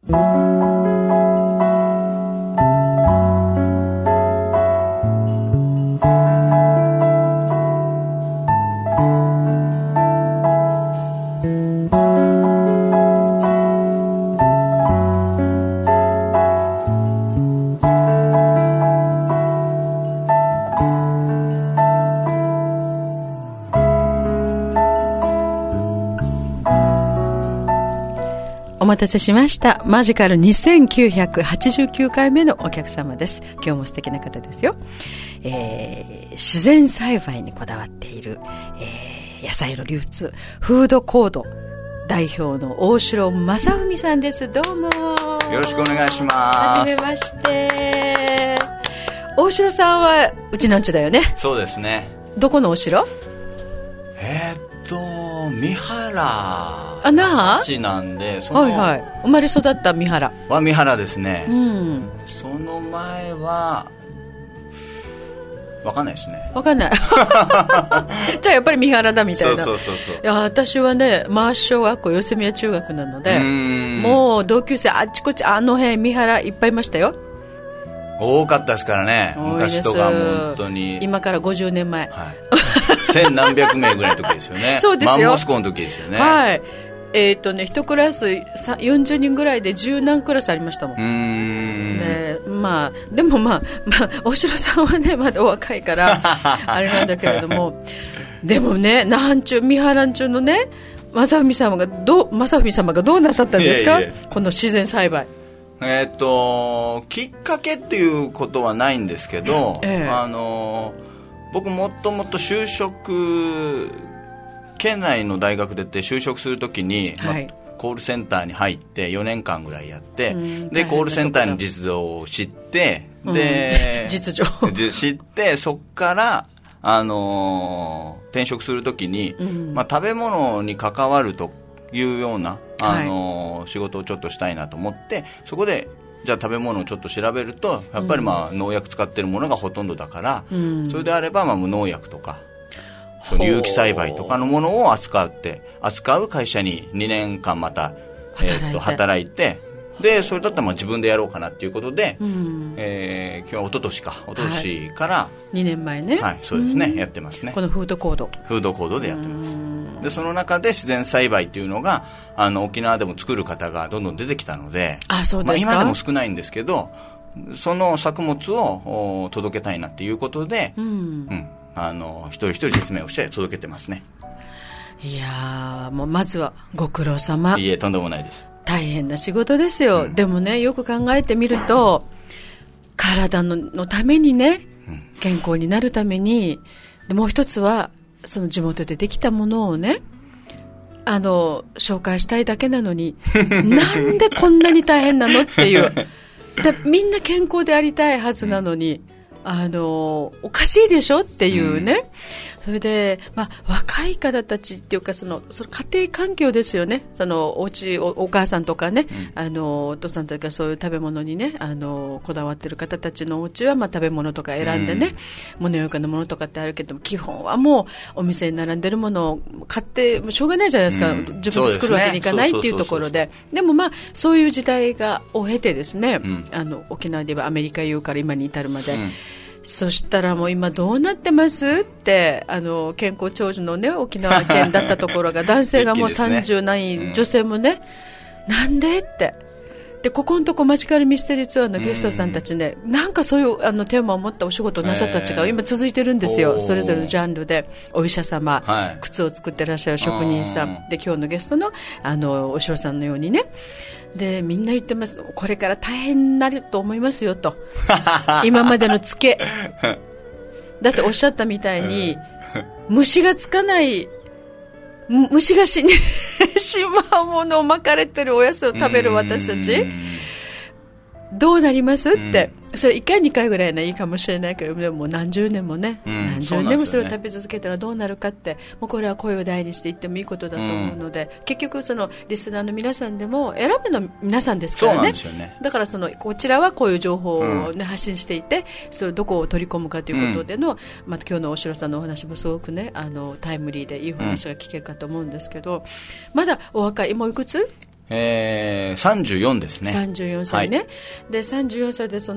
お待たせしました。マジカル2989回目のお客様です。今日も素敵な方ですよ。自然栽培にこだわっている、野菜の流通フードコード代表の大城正文さんです。どうもよろしくお願いします。 はじめまして。大城さんはうちなんちだよね。 そうですね。 どこのお城？ 三原市なんで、 はいはい、生まれ育った三原は三原ですね、 うん、 その前は分かんないですね。 分かんないじゃあやっぱり三原だみたいな。 そういや私はねマーシ小学校四谷中学なので、もう同級生あっちこっちあの辺三原いっぱいいましたよ。 多かったですからね。昔とかも本当に今から50年前、 はい、千何百名ぐらいの時ですよねそうですよ。 マンモス校の時ですよね。 はい1クラス40人ぐらいで10何クラスありましたもん。ね、まあでも大城さんはねまだお若いからあれなんだけれどもでもね三原中のね正文様がどうなさったんですか？この自然栽培。 きっかけっていうことはないんですけど、僕もともと就職県内の大学出て就職するときに、コールセンターに入って4年間ぐらいやって、でコールセンターの実情を知って、で実情知ってそこから転職するときに、食べ物に関わるというような仕事をちょっとしたいなと思って、そこでじゃあ食べ物をちょっと調べるとやっぱり農薬使ってるものがほとんどだから、それであれば無農薬とかその有機栽培とかのものを扱う会社に2年間また、働いて、でそれだったら自分でやろうかなっていうことで、今日は一昨年から 2年前ね、 はい、そうですね、やってますね。 このフードコードでやってます。でその中で自然栽培っていうのが沖縄でも作る方がどんどん出てきたので、 そうですか。 今でも少ないんですけど、その作物を届けたいなっていうことで、一人一人説明をして届けてますね。 いやもうまずはご苦労様。 いいえ、とんでもないです。 大変な仕事ですよ、でもねよく考えてみると体のためにね、健康になるために、でもう一つはその地元でできたものをね紹介したいだけなのになんでこんなに大変なのっていうみんな健康でありたいはずなのに、おかしいでしょっていうね、それで、若い方たちっていうかその家庭環境ですよね。そのお家 お母さんとかね、お父さんとかそういう食べ物にねこだわってる方たちのお家は食べ物とか選んでね、無農薬のものとかってあるけども、基本はもうお店に並んでるものを買ってしょうがないじゃないですか、自分で作るわけにいかないっていうところで、でもそういう時代を経てですね、沖縄ではアメリカいうから今に至るまで、そしたらもう今どうなってますって健康長寿のね沖縄県だったところが男性がもう30何位、女性もね、なんでってでここのとこマジカルミステリーツアーのゲストさんたちね、なんかそういうテーマを持ったお仕事をなさったちが今続いてるんですよ、それぞれのジャンルで。お医者様、靴を作ってらっしゃる職人さんで、今日のゲストのお城さんのようにね、でみんな言ってます。これから大変になると思いますよと今までのツケだっておっしゃったみたいに虫がつかない虫が死んでしまうものを巻かれてるお野菜を食べる私たちどうなりますって、それ1回2回ぐらいはいいかもしれないけど、でも何十年もね、何十年もそれを食べ続けたらどうなるかって、もうこれは声を大にして言ってもいいことだと思うので、結局そのリスナーの皆さんでも選ぶのは皆さんですからね。 そうなんですよね。 だからこちらはこういう情報を、発信していて、それをどこを取り込むかということでの、今日の大城さんのお話もすごくねタイムリーでいい話が聞けるかと思うんですけど、まだお若い、もういくつ 34ですね。 34歳ね。はい、で、34歳で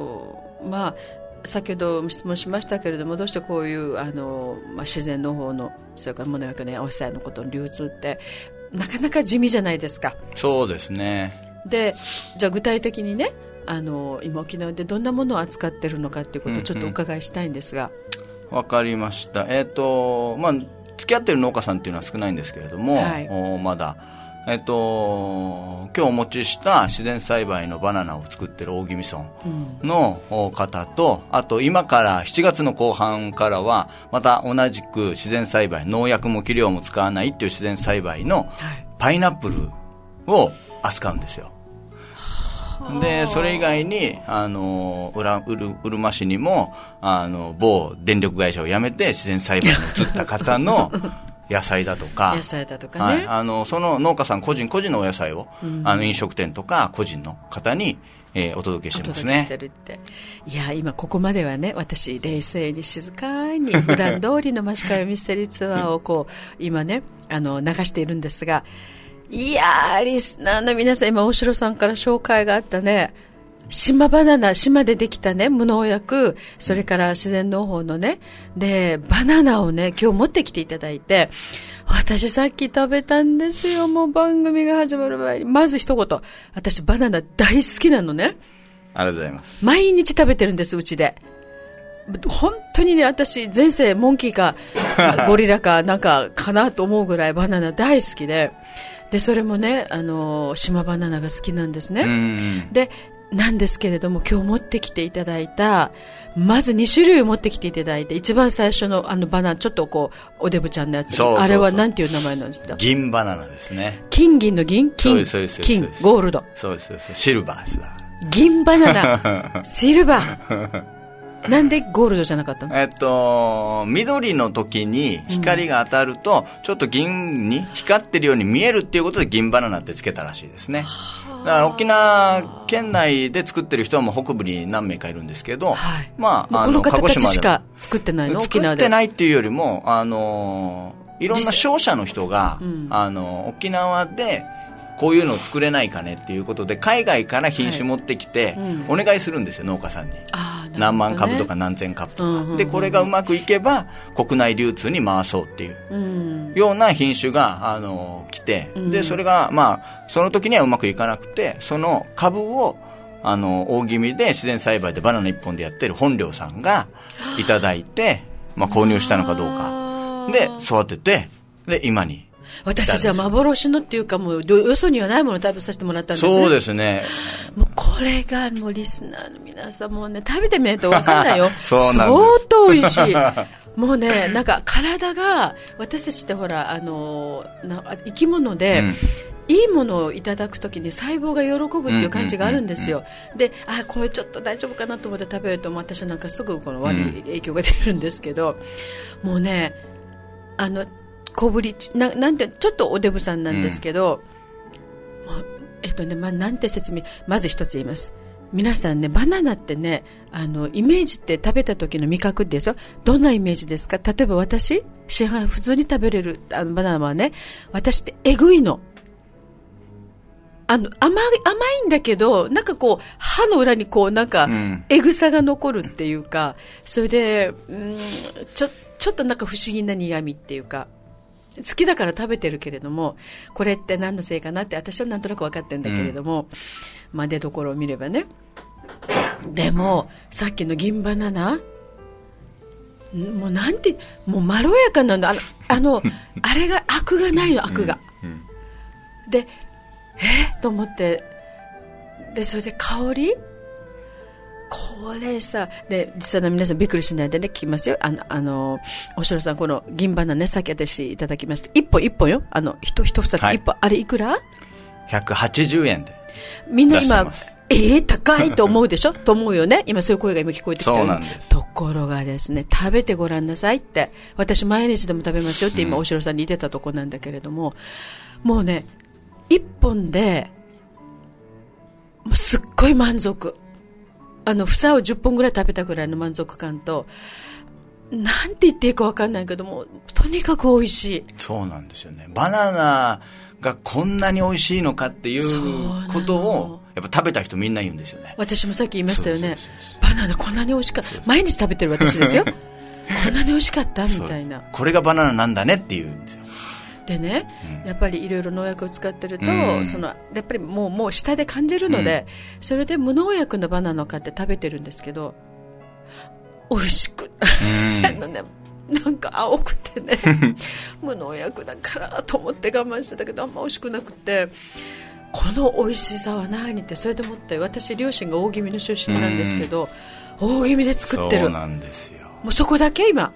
先ほど質問しましたけれども、どうしてこういう自然農法の、それから物薬のお野菜のことの流通ってなかなか地味じゃないですか。 そうですね。 で、じゃあ具体的にね、今沖縄でどんなものを扱ってるのかということをちょっとお伺いしたいんですが。 わかりました。付き合ってる農家さんっていうのは少ないんですけれども、はい、まだ今日お持ちした自然栽培のバナナを作ってる大宜味村の方と、あと今から7月の後半からはまた同じく自然栽培、農薬も肥料も使わないっていう自然栽培のパイナップルを扱うんですよ。でそれ以外にうるま市にも某電力会社を辞めて自然栽培に移った方の野菜だとか野菜だとかね、 はい、その農家さん個人のお野菜を、飲食店とか個人の方に、お届けしてますね。 お届けしてるって。いや今ここまではね、私冷静に静かに普段通りのマジカルミステリーツアーを今ね流しているんですが、いやリスナーの皆さん、今大城さんから紹介があったね、島バナナ、島でできたね無農薬、それから自然農法のね、でバナナをね今日持ってきていただいて、私さっき食べたんですよ。もう番組が始まる前にまず一言、私バナナ大好きなのね。 ありがとうございます。 毎日食べてるんです、うちで。本当にね、私前世モンキーかゴリラかなんかかなと思うぐらいバナナ大好きで、それもね島バナナが好きなんですね。でなんですけれども、今日持ってきていただいた、まず2種類持ってきていただいて、一番最初のバナナ、ちょっとおデブちゃんのやつ、あれはなんていう名前なんですか？ 銀バナナですね。 金銀の銀、金ゴールド、 そうです、シルバーです。 銀バナナシルバーなんでゴールドじゃなかったの？ 緑の時に光が当たると、ちょっと銀に光ってるように見えるっていうことで銀バナナってつけたらしいですね。だから沖縄県内で作ってる人はもう北部に何名かいるんですけど、はい、この方たちしか作ってないの？ 作ってないっていうよりもいろんな商社の人が、沖縄でこういうのを作れないかねっていうことで海外から品種持ってきてお願いするんですよ、農家さんに。何万株とか何千株とか、でこれがうまくいけば国内流通に回そうっていうような品種が来て、でそれがその時にはうまくいかなくて、その株を大宜味で自然栽培でバナナ1本でやってる本寮さんがいただいて、購入したのかどうかで育てて、で今に。 私じゃあ幻のっていうか、もうよそにはないものを食べさせてもらったんですね。 そうですね。 もうこれがもうリスナーの皆さんもね、食べてみないと分かんないよ。 そうなんです。 相当美味しい。もうね、なんか体が、私たちってほら生き物で、いいものをいただくときに細胞が喜ぶっていう感じがあるんですよ。で、これちょっと大丈夫かなと思って食べると、私なんかすぐこの悪い影響が出るんですけど、もうね、小ぶりなんてちょっとおデブさんなんですけど、なんて説明、まず一つ言います。皆さんね、バナナってね、イメージって食べた時の味覚ですよ。どんなイメージですか？例えば私、市販普通に食べれるバナナはね、私ってえぐいの。甘いんだけど、なんか歯の裏になんか、えぐさが残るっていうか、それで、ちょっとなんか不思議な苦味っていうか、好きだから食べてるけれども、これって何のせいかなって私はなんとなく分かってるんだけれども、出どころを見ればね。でもさっきの銀バナナ、もうまろやかなの、あれがアクがないの、アクが、でと思って、でそれで香り、これさ、で実際の皆さんびっくりしないでね、聞きますよ。おしろさん、この銀バナナね、さっき私いただきました。一本よ、一房一本、あれいくら ？180円で。 みんな今高いと思うでしょと思うよね。今そういう声が今聞こえてきた。 そうなんです。 ところがですね、食べてごらんなさいって、私毎日でも食べますよって今おしろさんに言ってたとこなんだけれども、もうね、一本でもうすっごい満足。房を10本ぐらい食べたぐらいの満足感と、 なんて言っていいか分かんないけども、とにかく美味しい。 そうなんですよね。バナナがこんなに美味しいのかっていうことをやっぱ食べた人みんな言うんですよね。 私もさっき言いましたよね。バナナこんなに美味しかった。毎日食べてる私ですよ。こんなに美味しかったみたいな。 これがバナナなんだねって言うんですよ。 でね、やっぱりいろいろ農薬を使ってると、やっぱりもう舌で感じるので、それで無農薬のバナナを買って食べてるんですけど、美味しく、なんか青くてね無農薬だからと思って我慢してたけど、あんま美味しくなくて、この美味しさは何って、それでもって私両親が大宜味の出身なんですけど、大宜味で作ってる。 そうなんですよ。 もうそこだけ今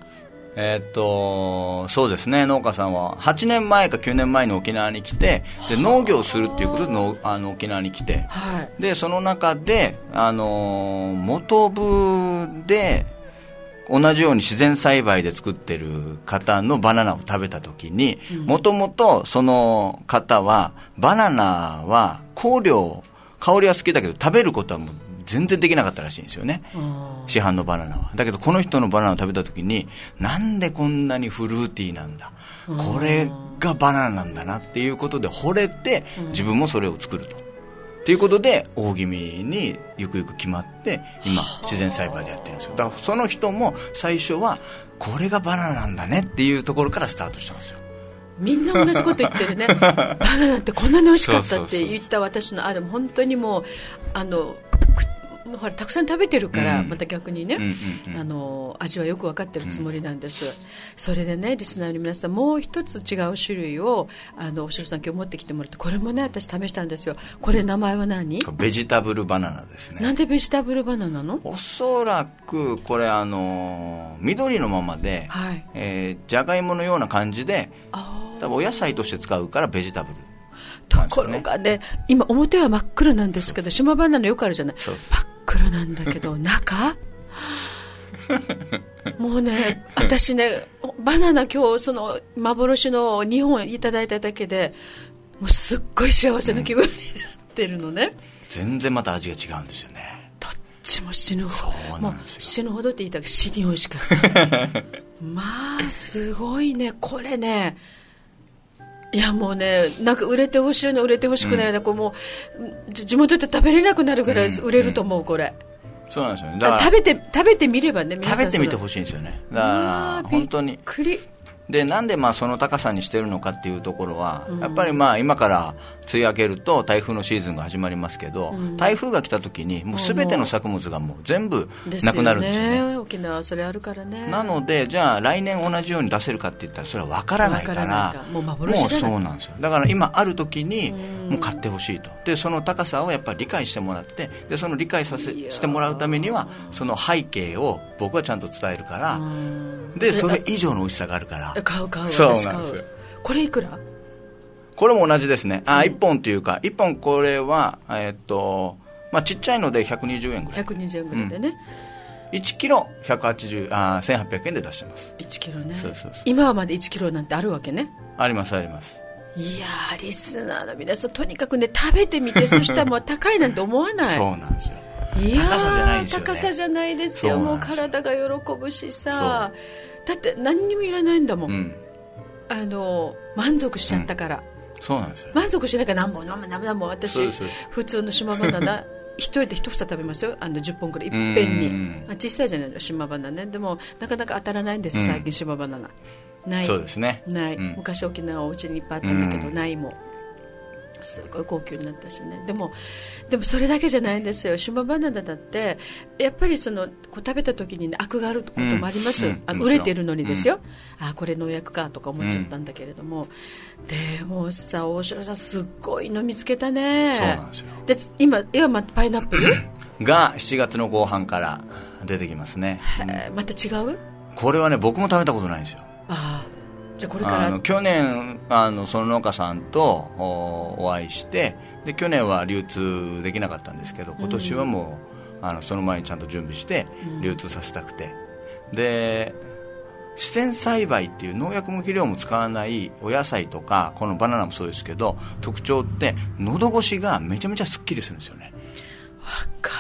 そうですね、農家さんは8年前か9年前に沖縄に来て、で農業をするっていうことで沖縄に来て、はい、でその中で、元部で同じように自然栽培で作ってる方のバナナを食べたときに、もともとその方はバナナは香りは好きだけど食べることはもう全然できなかったらしいんですよね、市販のバナナは。だけどこの人のバナナを食べたときに、なんでこんなにフルーティーなんだ、これがバナナなんだなっていうことで惚れて、自分もそれを作るということで大宜味にゆくゆく決まって、今自然栽培でやってるんですよ。だからその人も最初はこれがバナナなんだねっていうところからスタートしたんですよ。 みんな同じこと言ってるねバナナってこんなに美味しかったって言った私の本当にもうほらたくさん食べてるから、また逆にね、味はよく分かってるつもりなんです、それでね、リスナーの皆さん、もう一つ違う種類をおしろさん今日持ってきてもらって、これもね私試したんですよ。これ名前は何？ ベジタブルバナナですね。 なんでベジタブルバナナの？ おそらくこれ緑のままで、はい、じゃがいものような感じで、多分お野菜として使うからベジタブル。 ところがね、今表は真っ黒なんですけど、島バナナよくあるじゃない、真っ黒なんだけど中もうね、私ね、バナナ今日その幻の2本いただいただけでもうすっごい幸せな気分になってるのね、 全然また味が違うんですよね。 どっちも死ぬほど、もう死ぬほどって言いたけど死に美味しかったまあすごいね、これね、いやもうね、なんか売れてほしいの売れてほしくないよね、こうもう地元で食べれなくなるぐらい売れると思う、これ。 そうなんですよね。だから食べてみればね、皆さん食べてみてほしいんですよね。だから本当にびっくりで、なんでその高さにしてるのかっていうところは、やっぱり今から梅雨明けると台風のシーズンが始まりますけど、台風が来た時にもう全ての作物がもう全部なくなるんですよね。 沖縄はそれあるからね。 なのでじゃあ来年同じように出せるかって言ったらそれは分からないから、 もう幻じゃない。 もうそうなんですよ。だから今ある時にもう買ってほしいと。でその高さをやっぱり理解してもらって、でその理解してもらうためにはその背景を僕はちゃんと伝えるから、でそれ以上の美味しさがあるから買うそうなんですよ。 これいくら？ これも同じですね。1本というか、1本これはちっちゃいので120円ぐらい。 120円ぐらいでね。 1キロ1800円で出してます。 1キロね。 そう今はまで1キロなんてあるわけね。 ありますあります。 いやー、リスナーの皆さんとにかくね食べてみて、そしたらもう高いなんて思わないそうなんですよ。 いや高さじゃないですよね。 高さじゃないですよ。もう体が喜ぶしさ、だって何にもいらないんだもん、満足しちゃったから、 そうなんですよ。 満足しなきゃ何本私普通の島バナナ一人で一房食べますよ、10本くらいいっぺんに。小さいじゃないですか島バナナね。でもなかなか当たらないんです最近島バナナない。 そうですね。 ない、昔沖縄お家にいっぱいあったんだけど、ないもん。すごい高級になったしね。でもそれだけじゃないんですよ。島バナナだってやっぱりこう食べた時に、ね、アクがあることもあります、売れてるのにですよ、これ農薬かとか思っちゃったんだけれども、でもさ、大城さんすっごいの見つけたね。 そうなんですよ。 で今パイナップルが7月の後半から出てきますね。 また違う？ これはね、僕も食べたことないんですよ。 じゃあこれから去年その農家さんとお会いして、で去年は流通できなかったんですけど、今年はもうその前にちゃんと準備して流通させたくて、で自然栽培っていう農薬も肥料も使わないお野菜とか、このバナナもそうですけど、特徴って喉越しがめちゃめちゃすっきりするんですよね。 わか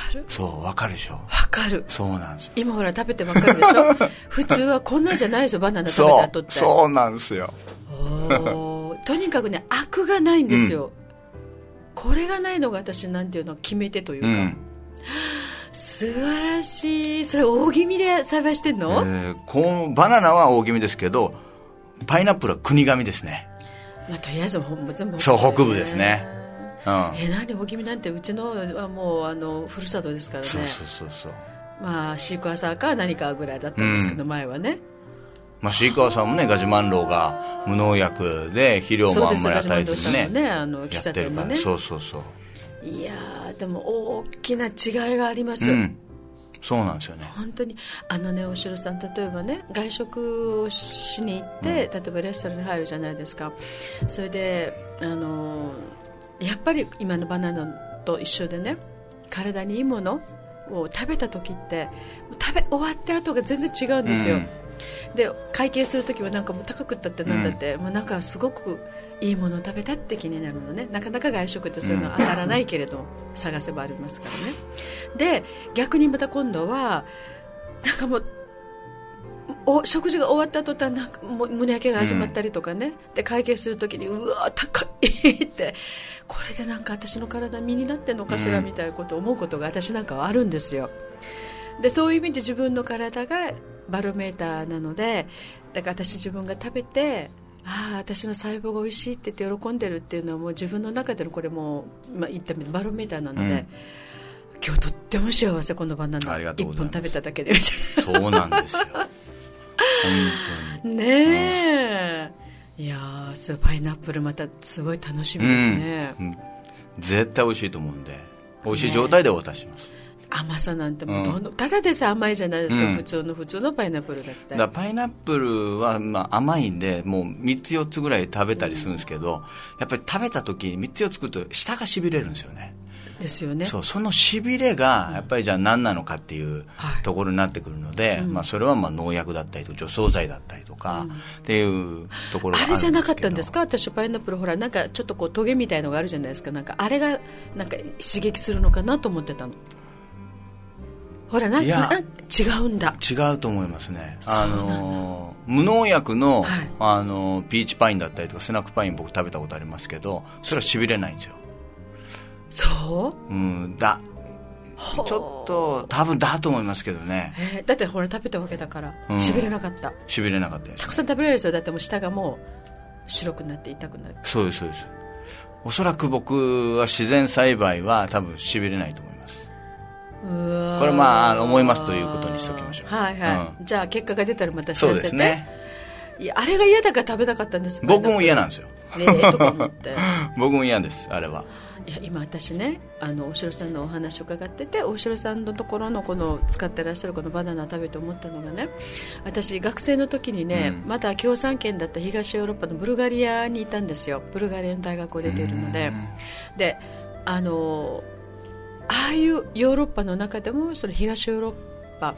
る。 そうわかるでしょ。 わかる。 そうなんですよ。 今ほら食べてわかるでしょ普通はこんなんじゃないですよ、バナナ食べた後って。 そうなんですよ。 とにかくね、アクがないんですよ、これがないのが私なんていうの決め手というか、素晴らしい。それ大気味で栽培してんの？ バナナは大気味ですけど、パイナップルは国神ですね。 とりあえず全部そう北部ですね。 何大気味なんて、うちのはもうふるさとですからね。 そうシークワーサーか何かぐらいだったんですけど、前はね。 シークワーサーもね、ガジュマンローが無農薬で肥料もあんまり与えずにね、やってるから。そういやー、でも大きな違いがあります。 そうなんですよね。 本当にお城さん、例えばね、外食をしに行って、例えばレストランに入るじゃないですか。それでやっぱり今のバナナと一緒でね、体にいいものを食べた時って食べ終わって後が全然違うんですよ、で会計するときはなんかもう高くったってなんだって、もうなんかすごくいいものを食べたって気になるのね。なかなか外食ってそういうのは当たらないけれど、探せばありますからね。で逆にまた今度はなんかもう食事が終わった途端なんかもう胸焼けが始まったりとかね、で会計するときにうわ高いってこれでなんか私の体身になってんのかしらみたいなことを思うことが私なんかはあるんですよ。でそういう意味で自分の体がバロメーターなので、だから私自分が食べて私の細胞が美味しいって言って喜んでるっていうのはもう自分の中でのこれも言ったみたいなバロメーターなので、今日とっても幸せ、このバナナ1本食べただけでみたいな。 そうなんですよ本当にねえ、いやー、パイナップルまたすごい楽しみですね、 絶対美味しいと思うんで、美味しい状態でお渡しします。 甘さなんてもうどんどん、ただでさ甘いじゃないですか、普通のパイナップルだって。 だパイナップルは甘いんで、もう3つ4つぐらい食べたりするんですけど、やっぱり食べた時に3つ4つ作ると舌がしびれるんですよね。 ですよね。 そのしびれがやっぱりじゃあ何なのかっていうところになってくるので、それは農薬だったりとか除草剤だったりとかっていうところがあるんですけど、 あれじゃなかったんですか？私パイナップルほらなんかちょっとこうトゲみたいのがあるじゃないですか、なんかあれがなんか刺激するのかなと思ってたの。ほら違うんだ。 違うと思いますね。無農薬の、ピーチパインだったりとかスナックパイン僕食べたことありますけど、それはしびれないんですよ。 そう？ ちょっと多分だと思いますけどね。 だってほら食べたわけだから、しびれなかった。 しびれなかったです。 たくさん食べられるんですよ。だってもう舌がもう白くなって痛くなる。 そうです。おそらく僕は自然栽培は多分しびれないと思います。これ思いますということにしておきましょう。 じゃあ結果が出たらまた知らせて。そうですね。いや、あれが嫌だから食べたかったんです。 僕も嫌なんですよ。 とか思って僕も嫌です、あれは。 いや、今私ね、大城さんのお話を伺ってて、大城さんのところのこの使ってらっしゃるこのバナナを食べて思ったのがね、私学生の時にね、まだ共産圏だった東ヨーロッパのブルガリアにいたんですよ。ブルガリアの大学を出ているので、でああいうヨーロッパの中でもその東ヨーロッパ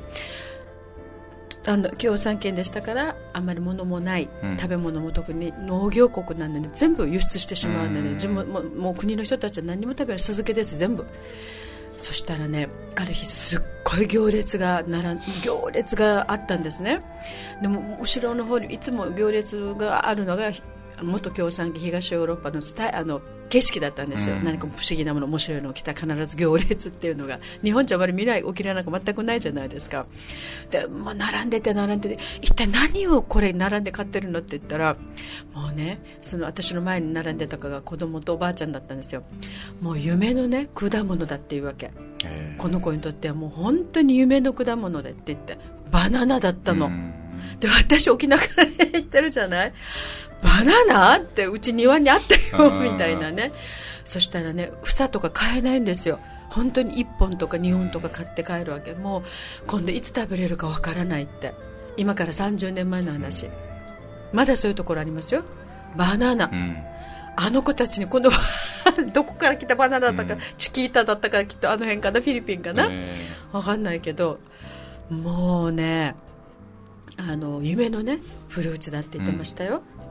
共産圏でしたから、あんまり物もない、食べ物も特に農業国なので全部輸出してしまうので、もう国の人たちは何も食べない、酢漬けです全部。そしたらね、ある日すっごい行列があったんですね。でも後ろの方にいつも行列があるのが元共産圏東ヨーロッパの景色だったんですよ、何か不思議なもの面白いのを着た必ず行列っていうのが日本じゃあまり見ない起きれなく全くないじゃないですか。でもう並んでて一体何をこれ並んで買ってるのって言ったら、もうね、その私の前に並んでた子が子供とおばあちゃんだったんですよ。もう夢のね果物だっていうわけ。この子にとってはもう本当に夢の果物でって言ってバナナだったの。で私沖縄から行ってるじゃない、バナナってうち庭にあったよみたいなね。そしたらね、房とか買えないんですよ。本当に1本とか2本とか買って帰るわけ。もう今度いつ食べれるかわからないって。今から30年前の話。まだそういうところありますよ。バナナ、あの子たちに今度はどこから来たバナナだったか、チキータだったか、きっとあの辺かな、フィリピンかな、わかんないけど、もうね、夢のねフルーツだって言ってましたよ。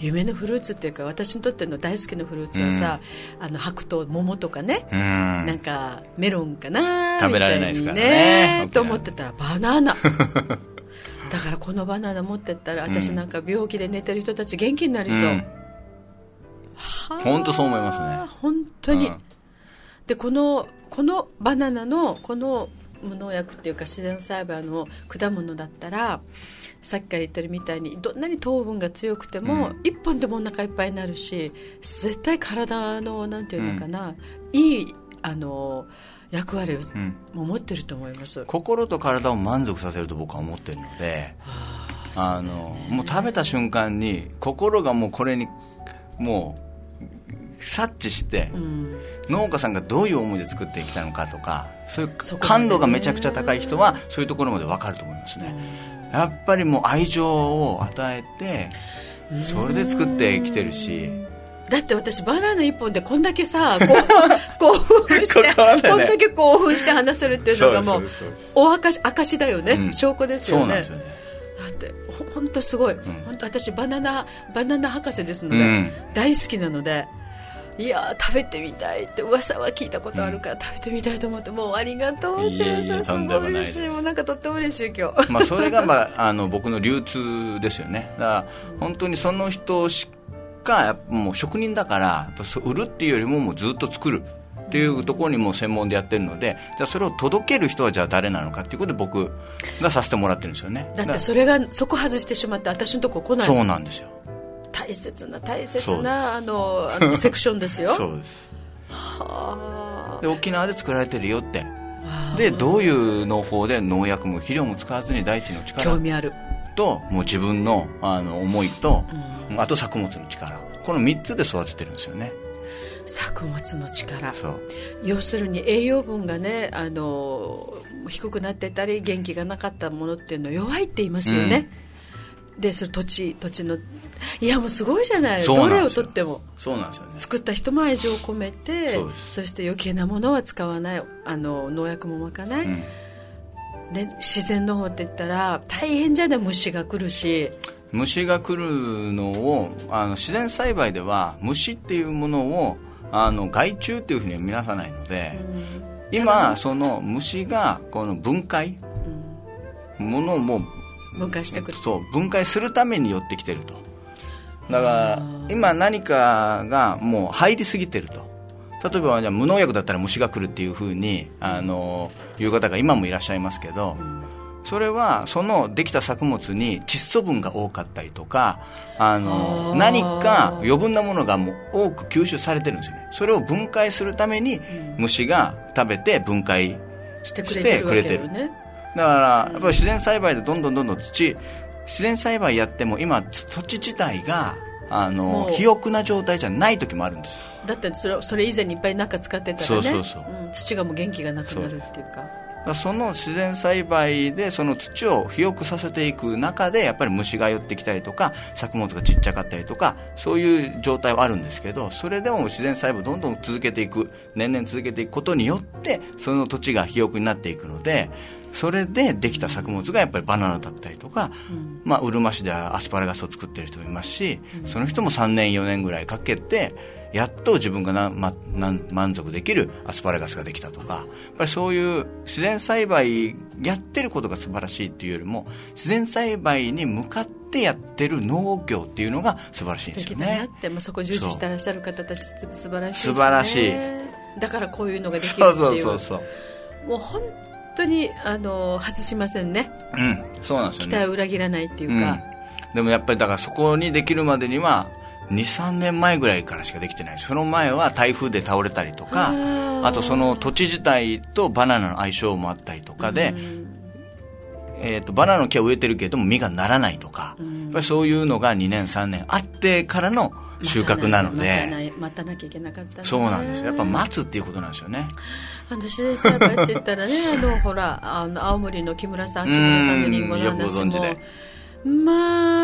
夢のフルーツっていうか、私にとっての大好きなフルーツはさ、白桃、桃とかね、なんかメロンかな食べられないですからねと思ってたらバナナだからこのバナナ持ってったら、私なんか病気で寝てる人たち元気になりそう、 本当そう思いますね、 本当に、でこのバナナのこの無農薬っていうか自然栽培の果物だったら、さっきから言ってるみたいにどんなに糖分が強くても、1本でもお腹いっぱいになるし、絶対体のなんていうのかな、いい役割を持ってると思います。 心と体を満足させると僕は思ってるので、もう食べた瞬間に心がもうこれにもう察知して、農家さんがどういう思いで作ってきたのかとか、そういう感度がめちゃくちゃ高い人はそういうところまで分かると思いますね。やっぱりもう愛情を与えてそれで作ってきてるし、 だって私バナナ1本でこんだけさ興奮してこんだけ興奮して話せるっていうのがもう証だよね、証拠ですよね。 そうなんですよね。 だって本当すごい、本当私バナナ博士ですので、大好きなので、いや食べてみたいって噂は聞いたことあるから食べてみたいと思って、もうありがとう、白さん、すごい嬉しい、もうなんかとっても嬉しい今日それが、僕の流通ですよね。だから本当にその人しかもう職人だから、やっぱ売るっていうよりももうずっと作るっていうところにもう専門でやってるので、じゃあそれを届ける人はじゃあ誰なのかっていうことで僕がさせてもらってるんですよね。 だってそれがそこ外してしまって私のとこ来ない。 そうなんですよ。 大切なセクションですよ。 そうです。で沖縄で作られてるよって、でどういう農法で農薬も肥料も使わずに大地の力興味あると、もう自分の思いと、あと作物の力、この3つで育ててるんですよね。 作物の力、 そう、 要するに栄養分がね、低くなってたり元気がなかったものっていうのは弱いって言いますよね、でそれ土地の、いやもうすごいじゃない、どれをとってもそうなんですよね。 作った人も愛情を込めて、そして余計なものは使わない、農薬もまかない、で自然の方って言ったら大変じゃない、虫が来るし、 虫が来るのを自然栽培では虫っていうものを害虫っていうふうには見なさないので、今その虫がこの分解、ものをもう分解してくる、 分解するために寄ってきてると。だから今何かがもう入りすぎてると。例えばじゃあ無農薬だったら虫が来るっていうふうにいう方が今もいらっしゃいますけど、それはそのできた作物に窒素分が多かったりとか、何か余分なものがもう多く吸収されてるんですよね。それを分解するために虫が食べて分解してくれてる。だからやっぱり自然栽培でどんどん自然栽培やっても今土地自体が肥沃な状態じゃない時もあるんですよ。 だってそれ以前にいっぱいなんか使ってたらね、土がもう元気がなくなるっていうか、 その自然栽培でその土を肥沃させていく中でやっぱり虫が寄ってきたりとか作物がちっちゃかったりとか、そういう状態はあるんですけど、それでも自然栽培をどんどん続けていく、年々続けていくことによってその土地が肥沃になっていくので、それでできた作物がやっぱりバナナだったりとか、うるま市ではアスパラガスを作ってる人もいますし、その人も3年4年ぐらいかけてやっと自分が満足できるアスパラガスができたとか、やっぱりそういう自然栽培やってることが素晴らしいっていうよりも、自然栽培に向かってやってる農業っていうのが素晴らしいんですよね。 素敵だなって、そこを重視してらっしゃる方たち素晴らしいですね。 素晴らしい。 だからこういうのができるっていう、 そうもう本当に外しませんね、 そうなんですよね。 期待を裏切らないっていうか、 でもやっぱりだからそこにできるまでには 2,3 年前ぐらいからしかできてない。その前は台風で倒れたりとか、あとその土地自体とバナナの相性もあったりとかで、バナナの木は植えてるけれども実がならないとか、やっぱりそういうのが2年3年あってからの収穫なので、 待たなきゃいけなかった、ね、 そうなんですよ。やっぱ待つっていうことなんですよね。 自然栽培って言ったらねほら青森の木村さんのリンゴの話も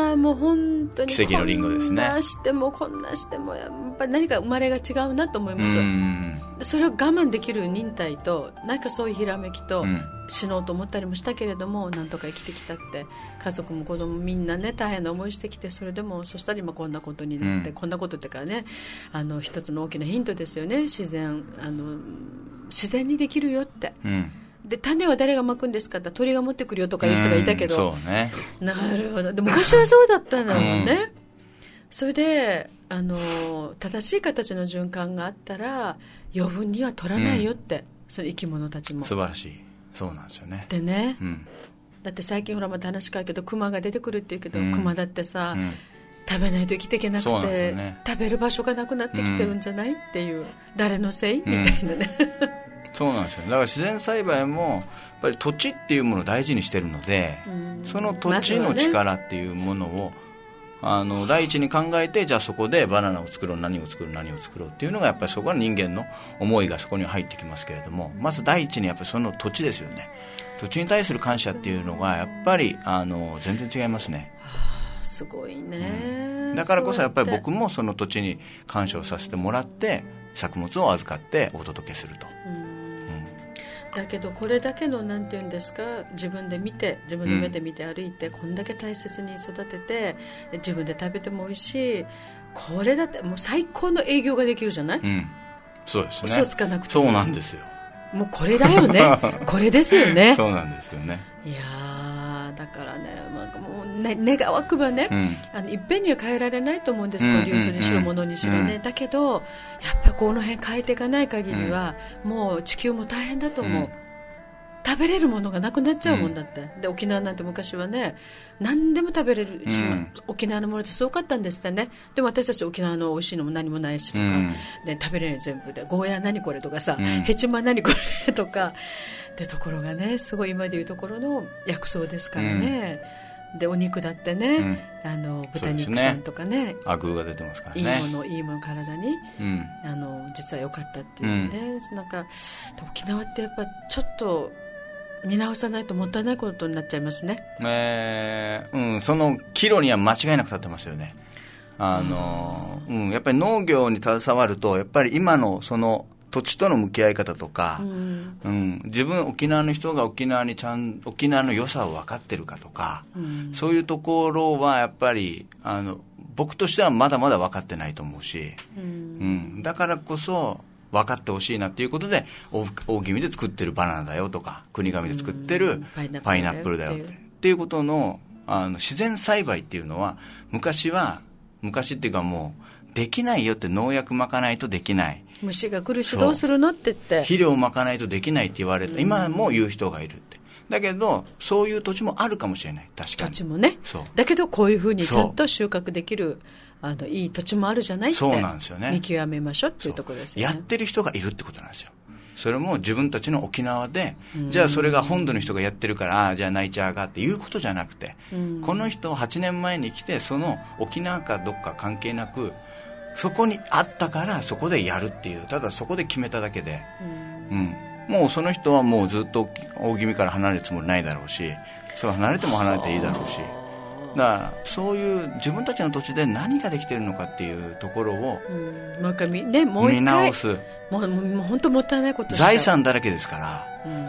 はもう本当に奇跡のリンゴですね。 こんなしてもこんなしてもやっぱり何か生まれが違うなと思います。それを我慢できる忍耐となんかそういうひらめきと、死のうと思ったりもしたけれどもなんとか生きてきたって、家族も子供もみんなね大変な思いしてきて、それでもそしたら今こんなことになって、こんなことってからね一つの大きなヒントですよね。自然にできるよって、で種は誰がまくんですかって鳥が持ってくるよとかいう人がいたけど、 そうね、 なるほど。で昔はそうだったんだもんね、それで正しい形の循環があったら余分には取らないよって、その生き物たちも素晴らしい。そうなんですよね。 でね、だって最近ほらまた話変わるけどクマが出てくるっていうけど、クマだってさ、食べないと生きていけなくて、食べる場所がなくなってきてるんじゃない、っていう、誰のせいみたいなね、 そうなんですよ。だから自然栽培もやっぱり土地っていうものを大事にしてるので、その土地の力っていうものを、第一に考えて、じゃあそこでバナナを作ろう、何を作ろうっていうのがやっぱりそこは人間の思いがそこに入ってきますけれども、まず第一にやっぱりその土地ですよね。土地に対する感謝っていうのがやっぱり全然違いますね。 すごいね、 だからこそやっぱり僕もその土地に感謝をさせてもらって作物を預かってお届けすると。 だけどこれだけのなんていうんですか、自分で見て、自分の目で見て歩いて、こんだけ大切に育てて、で自分で食べても美味しい、これだってもう最高の営業ができるじゃない、 そうですね。 嘘つかなくて。 そうなんですよ。 もうこれだよねこれですよね。 そうなんですよね。 いやだからね、もう願わくばね、いっぺんには変えられないと思うんです、流通にしろ物にしろね、だけどやっぱりこの辺変えていかない限りは、もう地球も大変だと思う、食べれるものがなくなっちゃうもんだって、で沖縄なんて昔はね何でも食べれるし、沖縄のものってすごかったんですってね。でも私たち沖縄の美味しいのも何もないしとか、で食べれる全部で、ゴーヤー何これとかさ、ヘチマ何これとかで、ところがねすごい今でいうところの薬草ですからね、でお肉だってね、豚肉さんとかね、 アグーが出てますからね、 いいもの体に、実は良かったっていうね、なんか沖縄ってやっぱちょっと見直さないともったいないことになっちゃいますね。 その岐路には間違いなく立ってますよね。やっぱり農業に携わるとやっぱり今のその土地との向き合い方とか、自分沖縄の人が沖縄の良さを分かってるかとか、そういうところはやっぱり僕としてはまだまだ分かってないと思うし、だからこそ分かってほしいなっていうことで、大宜味で作ってるバナナだよとか、国頭で作ってるパイナップルだよっていうことの自然栽培っていうのは昔っていうかもうできないよって、農薬まかないとできない、 虫が来るしどうするのって言って肥料をまかないとできないって言われて、今も言う人がいるって。だけどそういう土地もあるかもしれない。確かに土地もね。だけどこういうふうにちゃんと収穫できるいい土地もあるじゃないって、 そうなんですよね、 見極めましょうっていうところですよね。 やってる人がいるってことなんですよ。それも自分たちの沖縄で、じゃあそれが本土の人がやってるからじゃあ泣いちゃうがっていうことじゃなくて、この人8年前に来て、その沖縄かどっか関係なくそこにあったからそこでやるっていう、ただそこで決めただけで、もうその人はもうずっと大宜味から離れるつもりないだろうし、そう離れても離れていいだろうし、だからそういう自分たちの土地で何ができているのかっていうところをもう一回見直す。 もう本当もったいないことした。 財産だらけですから、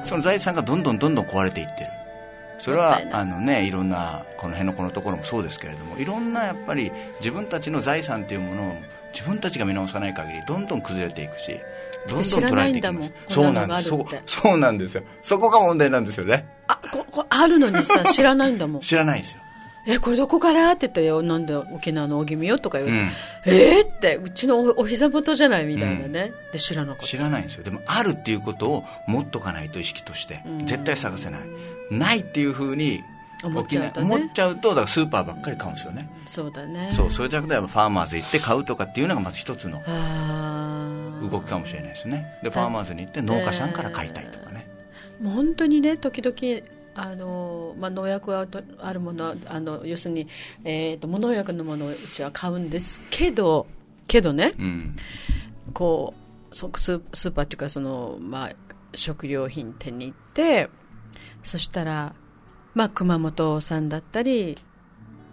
その財産がどんどん壊れていってる。それはいろんなこの辺のこのところもそうですけれども、いろんなやっぱり自分たちの財産っていうものを自分たちが見直さない限りどんどん崩れていくし、どんどん取られていきます。そうなんです。そうなんですよ。そこが問題なんですよね。 あるのにさ知らないんだもん。 知らないんですよ。 これどこからって言ったよ、なんで沖縄の大宜味よとか言うと、ってうちのお膝元じゃないみたいなね、で知らなかった。 知らないんですよ。でもあるっていうことを持っとかないと、意識として、絶対探せない。ないっていうふうに思っちゃうと、だからスーパーばっかり買うんですよね。 そうだね。 それじゃなくてファーマーズ行って買うとかっていうのがまず一つの動きかもしれないですね。でファーマーズに行って農家さんから買いたいとかね。もう本当にね、時々農薬はあるものは要するに、無農薬のものをうちは買うんですけどね、こうスーパーっていうか食料品店に行って、そしたら熊本産だったり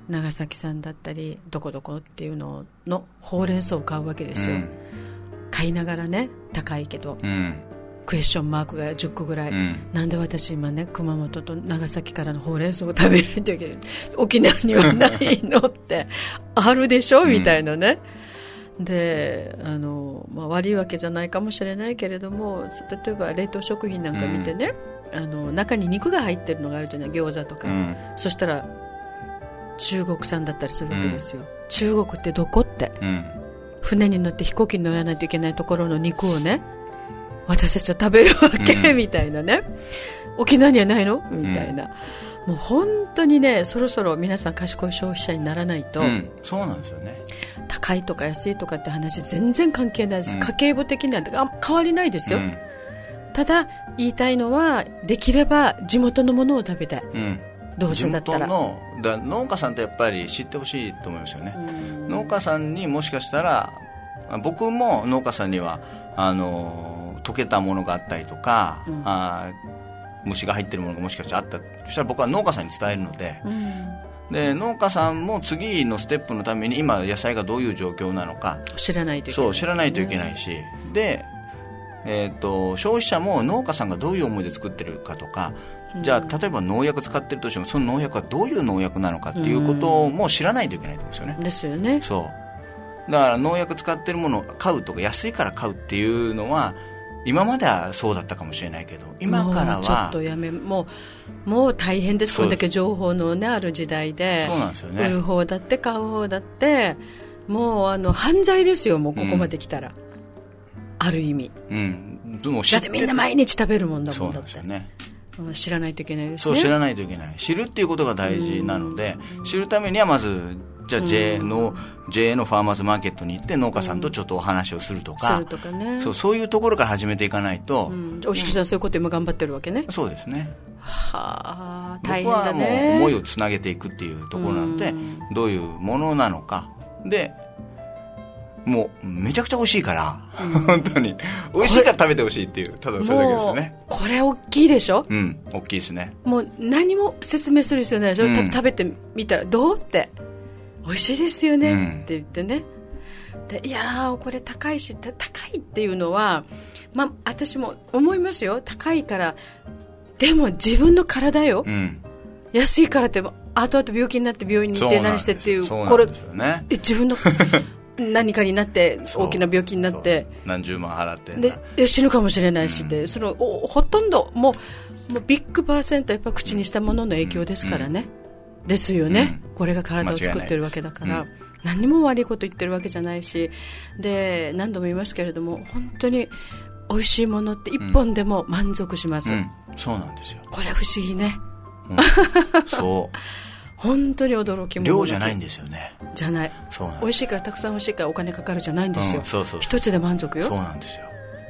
長崎産だったりどこどこっていうののほうれん草を買うわけですよ、買いながらね、高いけど、クエスチョンマークが10個ぐらい、なんで私今ね熊本と長崎からのほうれん草を食べないといけない沖縄にはないのってあるでしょみたいなね。で悪いわけじゃないかもしれないけれども、例えば冷凍食品なんか見てね、中に肉が入ってるのがあるじゃない、餃子とか、そしたら中国産だったりするわけですよ、中国ってどこって、船に乗って飛行機に乗らないといけないところの肉をね私たちは食べるわけ、みたいなね。沖縄にはないのみたいな、もう本当にね、そろそろ皆さん賢い消費者にならないと、 そうなんですよね。 高いとか安いとかって話全然関係ないです、家計簿的には変わりないですよ、ただ言いたいのはできれば地元のものを食べたい、どうせだったら地元の農家さんってやっぱり知ってほしいと思いますよね。農家さんにもしかしたら、僕も農家さんには溶けたものがあったりとか、虫が入ってるものがもしかしてあったとしたら僕は農家さんに伝えるので、で農家さんも次のステップのために今野菜がどういう状況なのか知らないといけない、 知らないといけないし、で、消費者も農家さんがどういう思いで作ってるかとか、じゃあ例えば農薬使ってるとしてもその農薬はどういう農薬なのかっていうことも知らないといけないと思うんですよね。 ですよね。 そうだから農薬使ってるものを買うとか安いから買うっていうのは今まではそうだったかもしれないけど、今からはちょっともう大変です。これだけ情報の、ね、ある時代で、 そうなんですよね。 売る方だって買う方だってもう犯罪ですよ、もうここまで来たら、ある意味、 でもだってみんな毎日食べるもんだもん。だってそうなんですよね。 知らないといけないですね。 そう、知らないといけない。知るっていうことが大事なので、知るためにはまずじゃあ JA のファーマーズマーケットに行って農家さんとちょっとお話をするとか、 ね、 そういうところから始めていかないと、 おしきさんそういうこと今頑張ってるわけね。 そうですね。 はあ、大変だね。 僕はもう思いをつなげていくっていうところなので、どういうものなのかで、もうめちゃくちゃ美味しいから、本当に美味しいから食べてほしいっていう、ただそれだけですよね。 これ大きいでしょ。 大きいですね。 もう何も説明する必要ないでしょ、食べてみたらどうって美味しいですよね、って言ってね。でいやーこれ高いし、高いっていうのは、私も思いますよ。高いから、でも自分の体よ、安いからって後々病気になって病院に行って何してっていう、これ自分の何かになって大きな病気になって何十万払ってで死ぬかもしれないしで、そのほとんどもうビッグパーセントやっぱ口にしたものの影響ですからね、ですよね、これが体を作ってるわけだから、何にも悪いこと言ってるわけじゃないし、で何度も言いますけれども、本当に美味しいものって一本でも満足します、 そうなんですよ。 これは不思議ね、 そう本当に驚きも量じゃないんですよね。 じゃない。美味しいからたくさん欲しいからお金かかるじゃないんですよ、一つで満足よ。 そうなんですよ。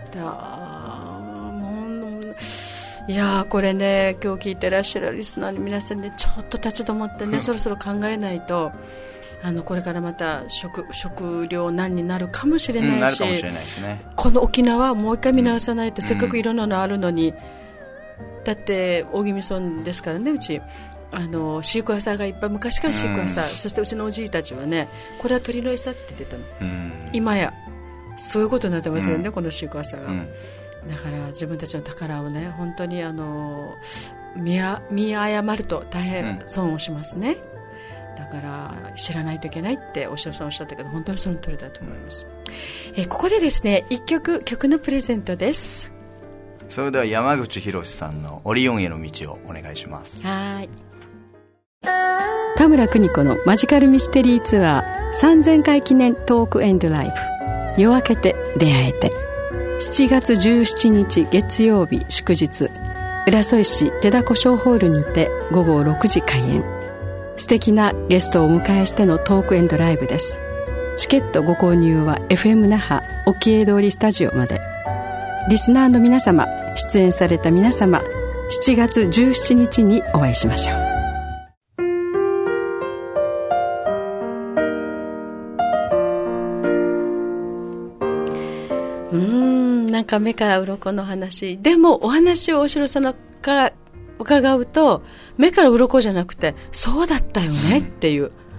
いやこれね、今日聞いてらっしゃるリスナーの皆さんで、ちょっと立ち止まってね、そろそろ考えないと、これからまた食料難になるかもしれないし、 なるかもしれないですね。 この沖縄もう一回見直さないと、せっかくいろんなのあるのに、だって大宜味村ですからね、うち飼育餌がいっぱい、昔から飼育餌、そしてうちのおじいたちはね、これは鳥の餌って言ってたの、今やそういうことになってますよね、この飼育餌が、だから自分たちの宝をね、本当に見誤ると大変損をしますね、だから知らないといけないっておしろさんおっしゃったけど、本当にその通りだと思います、ここでですね、曲のプレゼントです。 それでは山口博さんのオリオンへの道をお願いします。 はい、田村邦子のマジカルミステリーツアー3000回記念トークエンドライブ、夜明けて出会えて、7月17日月曜日祝日、浦添市手田湖小ホールにて午後6時開演。素敵なゲストをお迎えしてのトークエンドライブです。チケットご購入は FM 那覇沖江通りスタジオまで。リスナーの皆様、出演された皆様、7月17日にお会いしましょう。なんか目から鱗の話でも、お話を大城さんから伺うと、目から鱗じゃなくてそうだったよねっていう、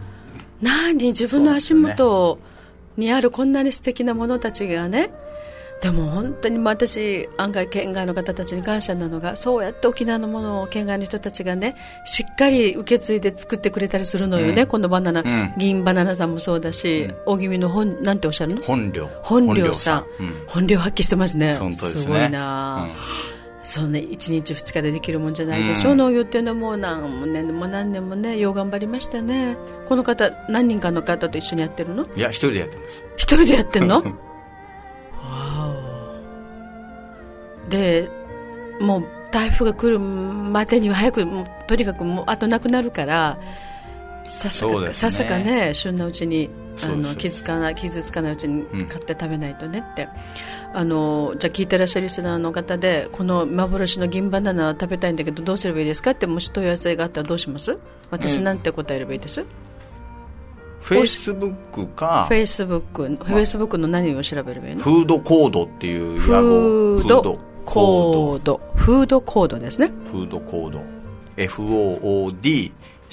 自分の足元にあるこんなに素敵なものたちがね、でも本当に私案外県外の方たちに感謝なのが、そうやって沖縄のものを県外の人たちがねしっかり受け継いで作ってくれたりするのよね、このバナナ、銀バナナさんもそうだし、大宜味のなんておっしゃるの、本領さん、本領発揮してますね。すごいな、そうね、1日2日でできるもんじゃないでしょ、農業っていうのはもう何年もね、よう頑張りましたね。この方何人かの方と一緒にやってるの？ いや、一人でやってます。 一人でやってんので、もう台風が来るまでには早く、もうとにかくもうあとなくなるから、さっさかね、旬なうちに傷つかないうちに買って食べないとねって、じゃあ聞いてらっしゃるリスナーの方で、この幻の銀バナナ食べたいんだけどどうすればいいですかって、もし問い合わせがあったらどうします？私なんて答えればいいです？ フェイスブックか、 フェイスブックの何を調べればいいの？ フードコードっていうフードコードですね。 フードコード FOODCHORD、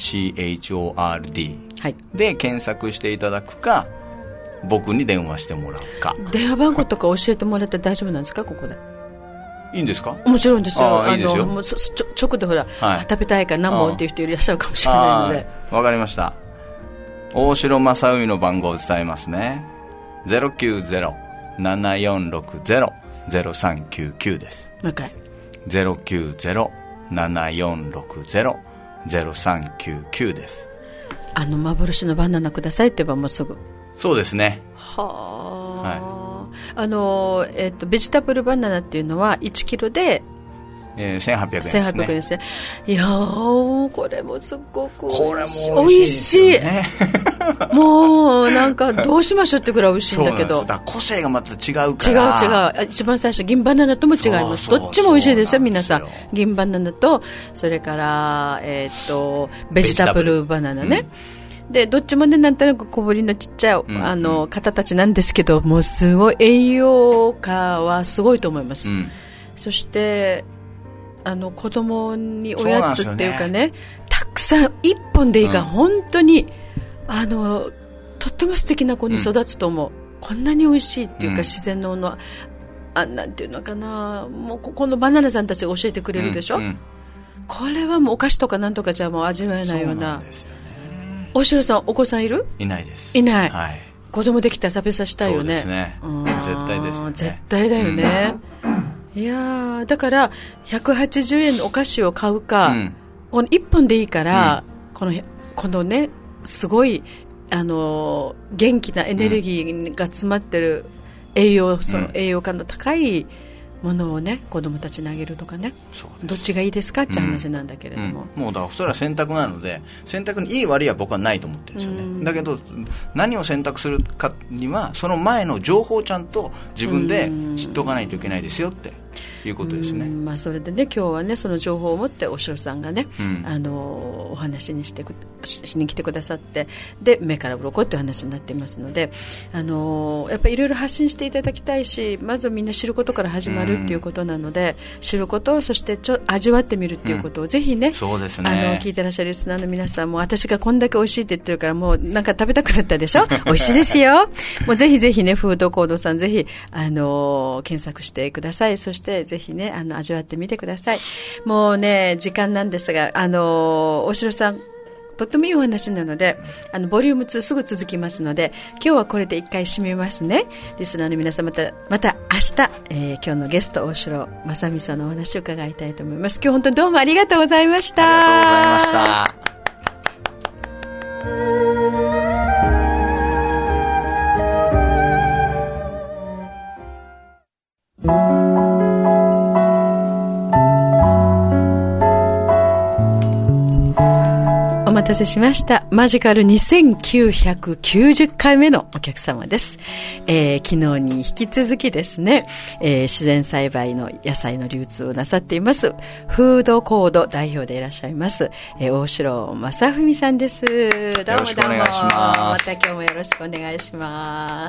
はい、で検索していただくか、僕に電話してもらうか。電話番号とか教えてもらって大丈夫なんですか？ここでいいんですか？ もちろんですよ。 いいですよ。 もう直でほら、食べたいから何本っていう人いらっしゃるかもしれないので。 わかりました。大城正海の番号を伝えますね。090-7460-0399です。 もう一回。 090-7460-0399です。 幻のバナナくださいって言えばもうすぐ。 そうですね。 はい。ベジタブルバナナっていうのは1キロで 1800円ですね。 1800円ですね。いやー、これもすっごく美味しいですよね。 もうなんかどうしましょうってぐらい美味しいんだけど。 だ個性がまた違うから。 違う。一番最初銀バナナとも違います。どっちも美味しいですよ皆さん。銀バナナとそれからベジタブルバナナね。でどっちもね、なんとなく小ぶりのちっちゃい、方たちなんですけど、もうすごい栄養価はすごいと思います。そして子供におやつっていうかね、たくさん一本でいいから、本当にとっても素敵な子に育つと思う。こんなに美味しいっていうか、自然のなんていうのかな、もうこのバナナさんたちが教えてくれるでしょ、これはもうお菓子とかなんとかじゃもう味わえないような。そうなんですよね。大城さんお子さんいる？ いないです。 いない、 はい、 子供できたら食べさせたいよね。 そうですね。絶対ですよね。 絶対だよね。いやだから180円のお菓子を買うか、この1本でいいから、このね、すごい元気なエネルギーが詰まってる栄養価の高いものをね、子供たちにあげるとかね、どっちがいいですかって話なんだけれども、 もうだからそれは選択なので、選択にいい悪いは僕はないと思ってるんですよね。だけど何を選択するかには、その前の情報をちゃんと自分で知っておかないといけないですよっていうことですね。 それでね、今日はね、その情報を持ってお城さんがね、お話しに来てくださって、で目から鱗っていう話になっていますので、やっぱりいろいろ発信していただきたいし、まずみんな知ることから始まるっていうことなので、知ること、そして味わってみるっていうことをぜひね、 そうですね、 聞いてらっしゃるリスナーの皆さんも、私がこんだけ美味しいって言ってるから、もうなんか食べたくなったでしょ美味しいですよ。もうぜひぜひね、フードコードさんぜひ検索してください。そしてぜひね、味わってみてください。もうね、時間なんですが、大城さんとってもいいお話なので、ボリューム2すぐ続きますので、今日はこれで一回締めますね。リスナーの皆さん、また明日、今日のゲスト大城正美さんのお話を伺いたいと思います。今日本当にどうもありがとうございました。 ありがとうございました。 お待たせしました。マジカル2990回目のお客様です。昨日に引き続きですね、自然栽培の野菜の流通をなさっていますフードコード代表でいらっしゃいます、大城正文さんです。どうもどうも。 よろしくお願いします。 また今日もよろしくお願いします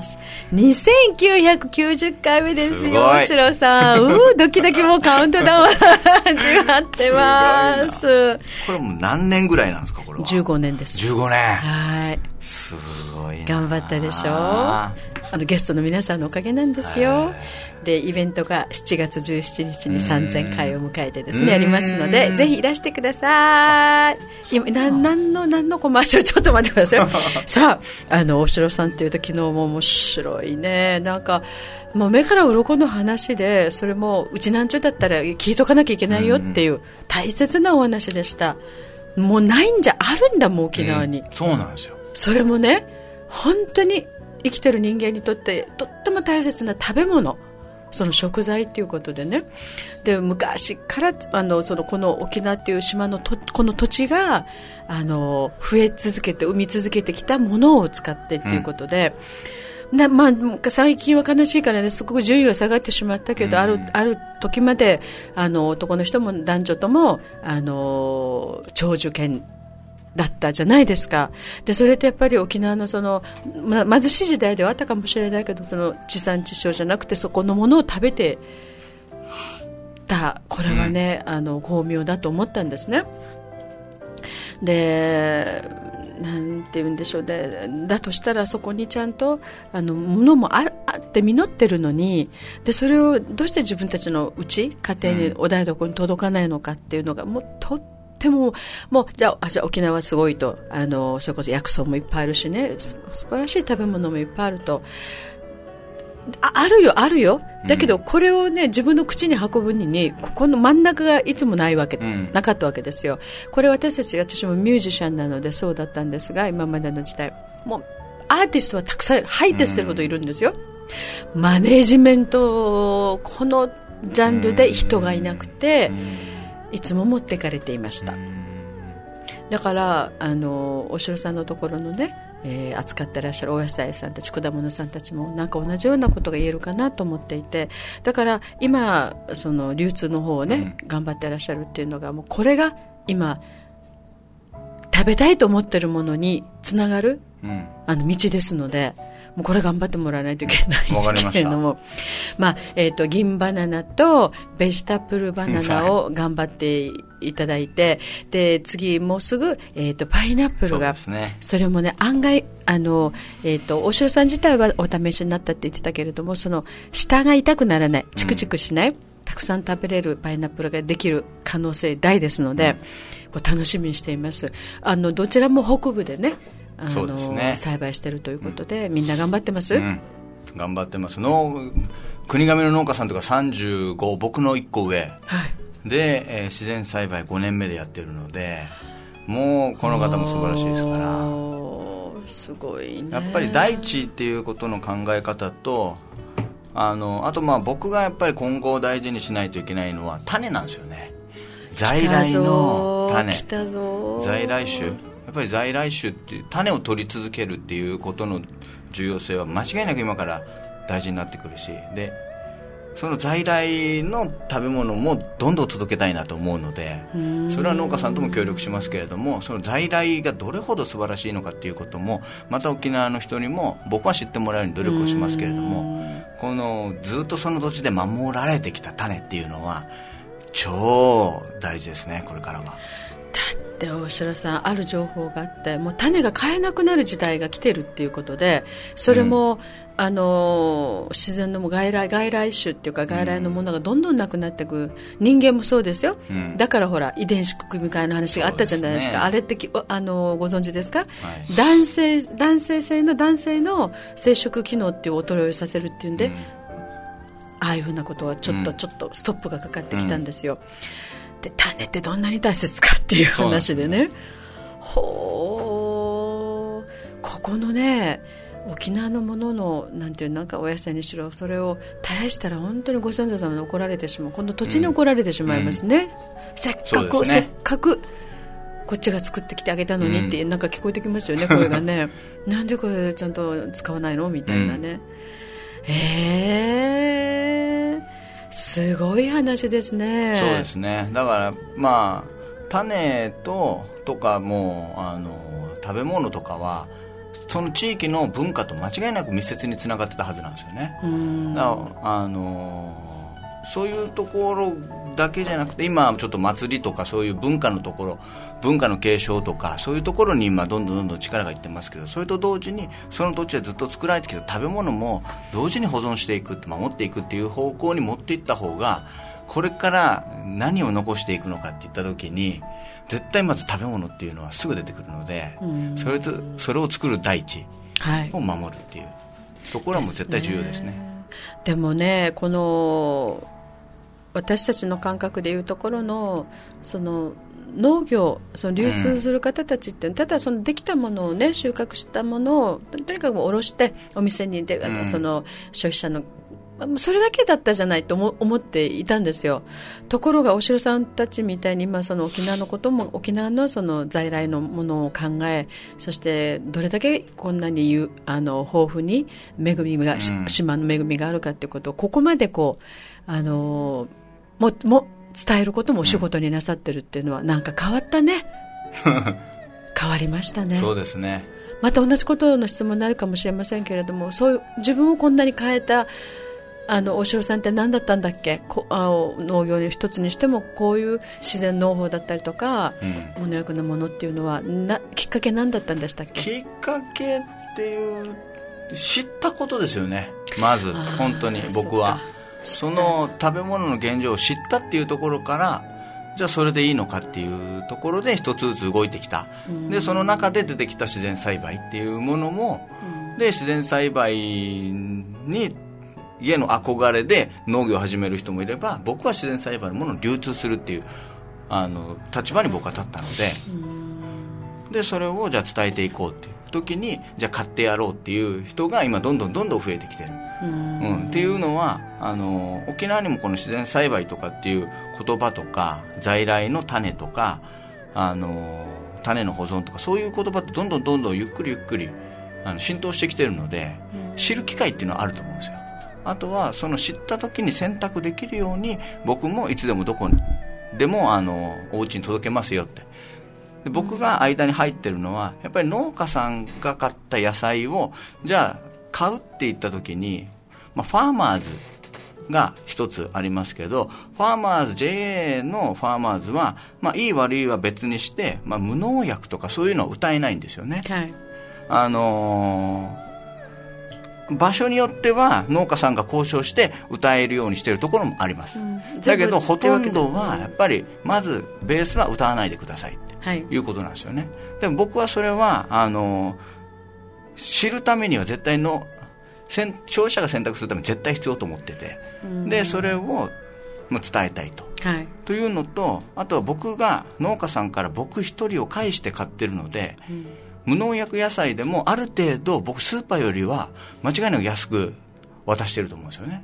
。2990回目ですよ、大城さん。ドキドキもうカウントダウン始まってます。 これもう何年ぐらいなんですか、これは。 15年です。 15年。 はい。 すごいな。 頑張ったでしょ。ゲストの皆さんのおかげなんですよ。でイベントが7月17日に3000回を迎えてですねやりますので、ぜひいらしてください。今何のコマーシャル、ちょっと待ってくださいさあ大城さんっていうと昨日も面白いね、なんかもう目から鱗の話で、それもうちなんちゅうだったら聞いとかなきゃいけないよっていう大切なお話でした。もうないんじゃあるんだもん沖縄に、 そうなんですよ。 それもね本当に生きてる人間にとってとっても大切な食べ物、その食材っていうことでね、で昔からこの沖縄っていう島のこの土地が増え続けて生み続けてきたものを使ってっていうことで、まあ、最近は悲しいからねすごく順位は下がってしまったけど、ある時まで男の人も男女とも長寿県だったじゃないですか。でそれってやっぱり沖縄の貧しい時代ではあったかもしれないけど、その地産地消じゃなくてそこのものを食べてた、これはね、巧妙だと思ったんですね。でなんて言うんでしょうね、だとしたらそこにちゃんと物もあって実ってるのに、でそれをどうして自分たちの家庭にお台所に届かないのかっていうのがもうとってもじゃあ沖縄はすごいと、それこそ薬草もいっぱいあるしね、素晴らしい食べ物もいっぱいあると、あるよ。だけどこれをね自分の口に運ぶにここの真ん中がいつもなかったわけですよ。これ私もミュージシャンなのでそうだったんですが、今までの時代もうアーティストはたくさん入って捨てるほどいるんですよ。マネージメントこのジャンルで人がいなくていつも持ってかれていました。だからお城さんのところのね扱ってらっしゃるお野菜さんたち果物さんたちもなんか同じようなことが言えるかなと思っていて、だから今その流通の方をね、頑張ってらっしゃるっていうのがもうこれが今食べたいと思ってるものにつながる、道ですので、もうこれ頑張ってもらわないといけないけれども、銀バナナとベジタブルバナナを頑張っていただいて、で次もうすぐ、パイナップルが それもね案外大城さん自体はお試しになったって言ってたけれども、その舌が痛くならない、チクチクしない、たくさん食べれるパイナップルができる可能性大ですので、これ楽しみにしています。どちらも北部でねそうですね、 栽培しているということで、みんな頑張ってます、 頑張ってます。国頭の農家さんとか35、僕の1個上、で、自然栽培5年目でやってるので、もうこの方も素晴らしいですから、 すごいね。 やっぱり大地っていうことの考え方とあと僕がやっぱり今後大事にしないといけないのは種なんですよね。在来の種、在来種、やっぱり在来種っていう種を取り続けるっていうことの重要性は間違いなく今から大事になってくるし、でその在来の食べ物もどんどん届けたいなと思うので、それは農家さんとも協力しますけれども、その在来がどれほど素晴らしいのかっていうこともまた沖縄の人にも僕は知ってもらうように努力をしますけれども、このずっとその土地で守られてきた種っていうのは超大事ですね、これからは。 だって大城さん、ある情報があって、もう種が買えなくなる時代が来てるっていうことで、それも、自然の外来種っていうか外来のものがどんどんなくなっていく。人間もそうですよ、だからほら遺伝子組み換えの話があったじゃないですか。あれってご存知ですか、男性の生殖機能っていう衰えさせるっていうんで、ああいうふうなことはちょっとストップがかかってきたんですよ。で種ってどんなに大切かっていう話でね、ここのね沖縄のもののなんかお野菜にしろ、それを絶やしたら本当にご先祖様に怒られてしまう、今度土地に怒られてしまいますね、せっかくこっちが作ってきてあげたのにって、なんか聞こえてきますよね、声がねなんでこれちゃんと使わないのみたいなね、すごい話ですね。 そうですね。だから種とかも食べ物とかはその地域の文化と間違いなく密接につながってたはずなんですよね。だからそういうところだけじゃなくて、今ちょっと祭りとかそういう文化のところ、文化の継承とかそういうところに今どんどん力がいってますけど、それと同時にその土地でずっと作られてきた食べ物も同時に保存していく、守っていくっていう方向に持っていった方が、これから何を残していくのかっていった時に絶対まず食べ物っていうのはすぐ出てくるので、それを作る大地を守るっていうところはもう絶対重要ですね。 でもね、この私たちの感覚でいうところのその農業、その流通する方たちって、ただそのできたものをね、収穫したものをとにかく卸してお店にで、その消費者のそれだけだったじゃないと思っていたんですよ。ところがお城さんたちみたいに今その沖縄のことも、沖縄のその在来のものを考え、そしてどれだけこんなに豊富に恵みが、島の恵みがあるかということをここまでこうも伝えることもお仕事になさってるっていうのはなんか変わったね。変わりましたね。 そうですね。 また同じことの質問になるかもしれませんけれども、そういう自分をこんなに変えた大城さんって何だったんだっけ。農業の一つにしてもこういう自然農法だったりとか、無農薬のものっていうのはきっかけ何だったんでしたっけ。 きっかけっていう知ったことですよね。まず本当に僕はその食べ物の現状を知ったっていうところから、じゃあそれでいいのかっていうところで一つずつ動いてきた。でその中で出てきた自然栽培っていうものも、で自然栽培に家の憧れで農業を始める人もいれば、僕は自然栽培のものを流通するっていう立場に僕は立ったので、でそれをじゃあ伝えていこうっていう時に、じゃあ買ってやろうっていう人が今どんどん増えてきてる、っていうのは沖縄にもこの自然栽培とかっていう言葉とか、在来の種とか種の保存とか、そういう言葉ってどんどんゆっくり浸透してきてるので、知る機会っていうのはあると思うんですよ。あとはその知った時に選択できるように、僕もいつでもどこにでもお家に届けますよって。で僕が間に入ってるのは、やっぱり農家さんが買った野菜をじゃあ買うって言った時に、ファーマーズが一つありますけど、ファーマーズ JA のファーマーズは、いい悪いは別にして、無農薬とかそういうのは歌えないんですよね。場所によっては農家さんが交渉して歌えるようにしているところもあります、だけどほとんどはやっぱりまずベースは歌わないでくださいっていうことなんですよね。でも僕はそれは知るためには絶対の消費者が選択するために絶対必要と思ってて、でそれを伝えたいというのと、あとは僕が農家さんから僕一人を介して買ってるので、無農薬野菜でもある程度僕スーパーよりは間違いなく安く渡してると思うんですよね。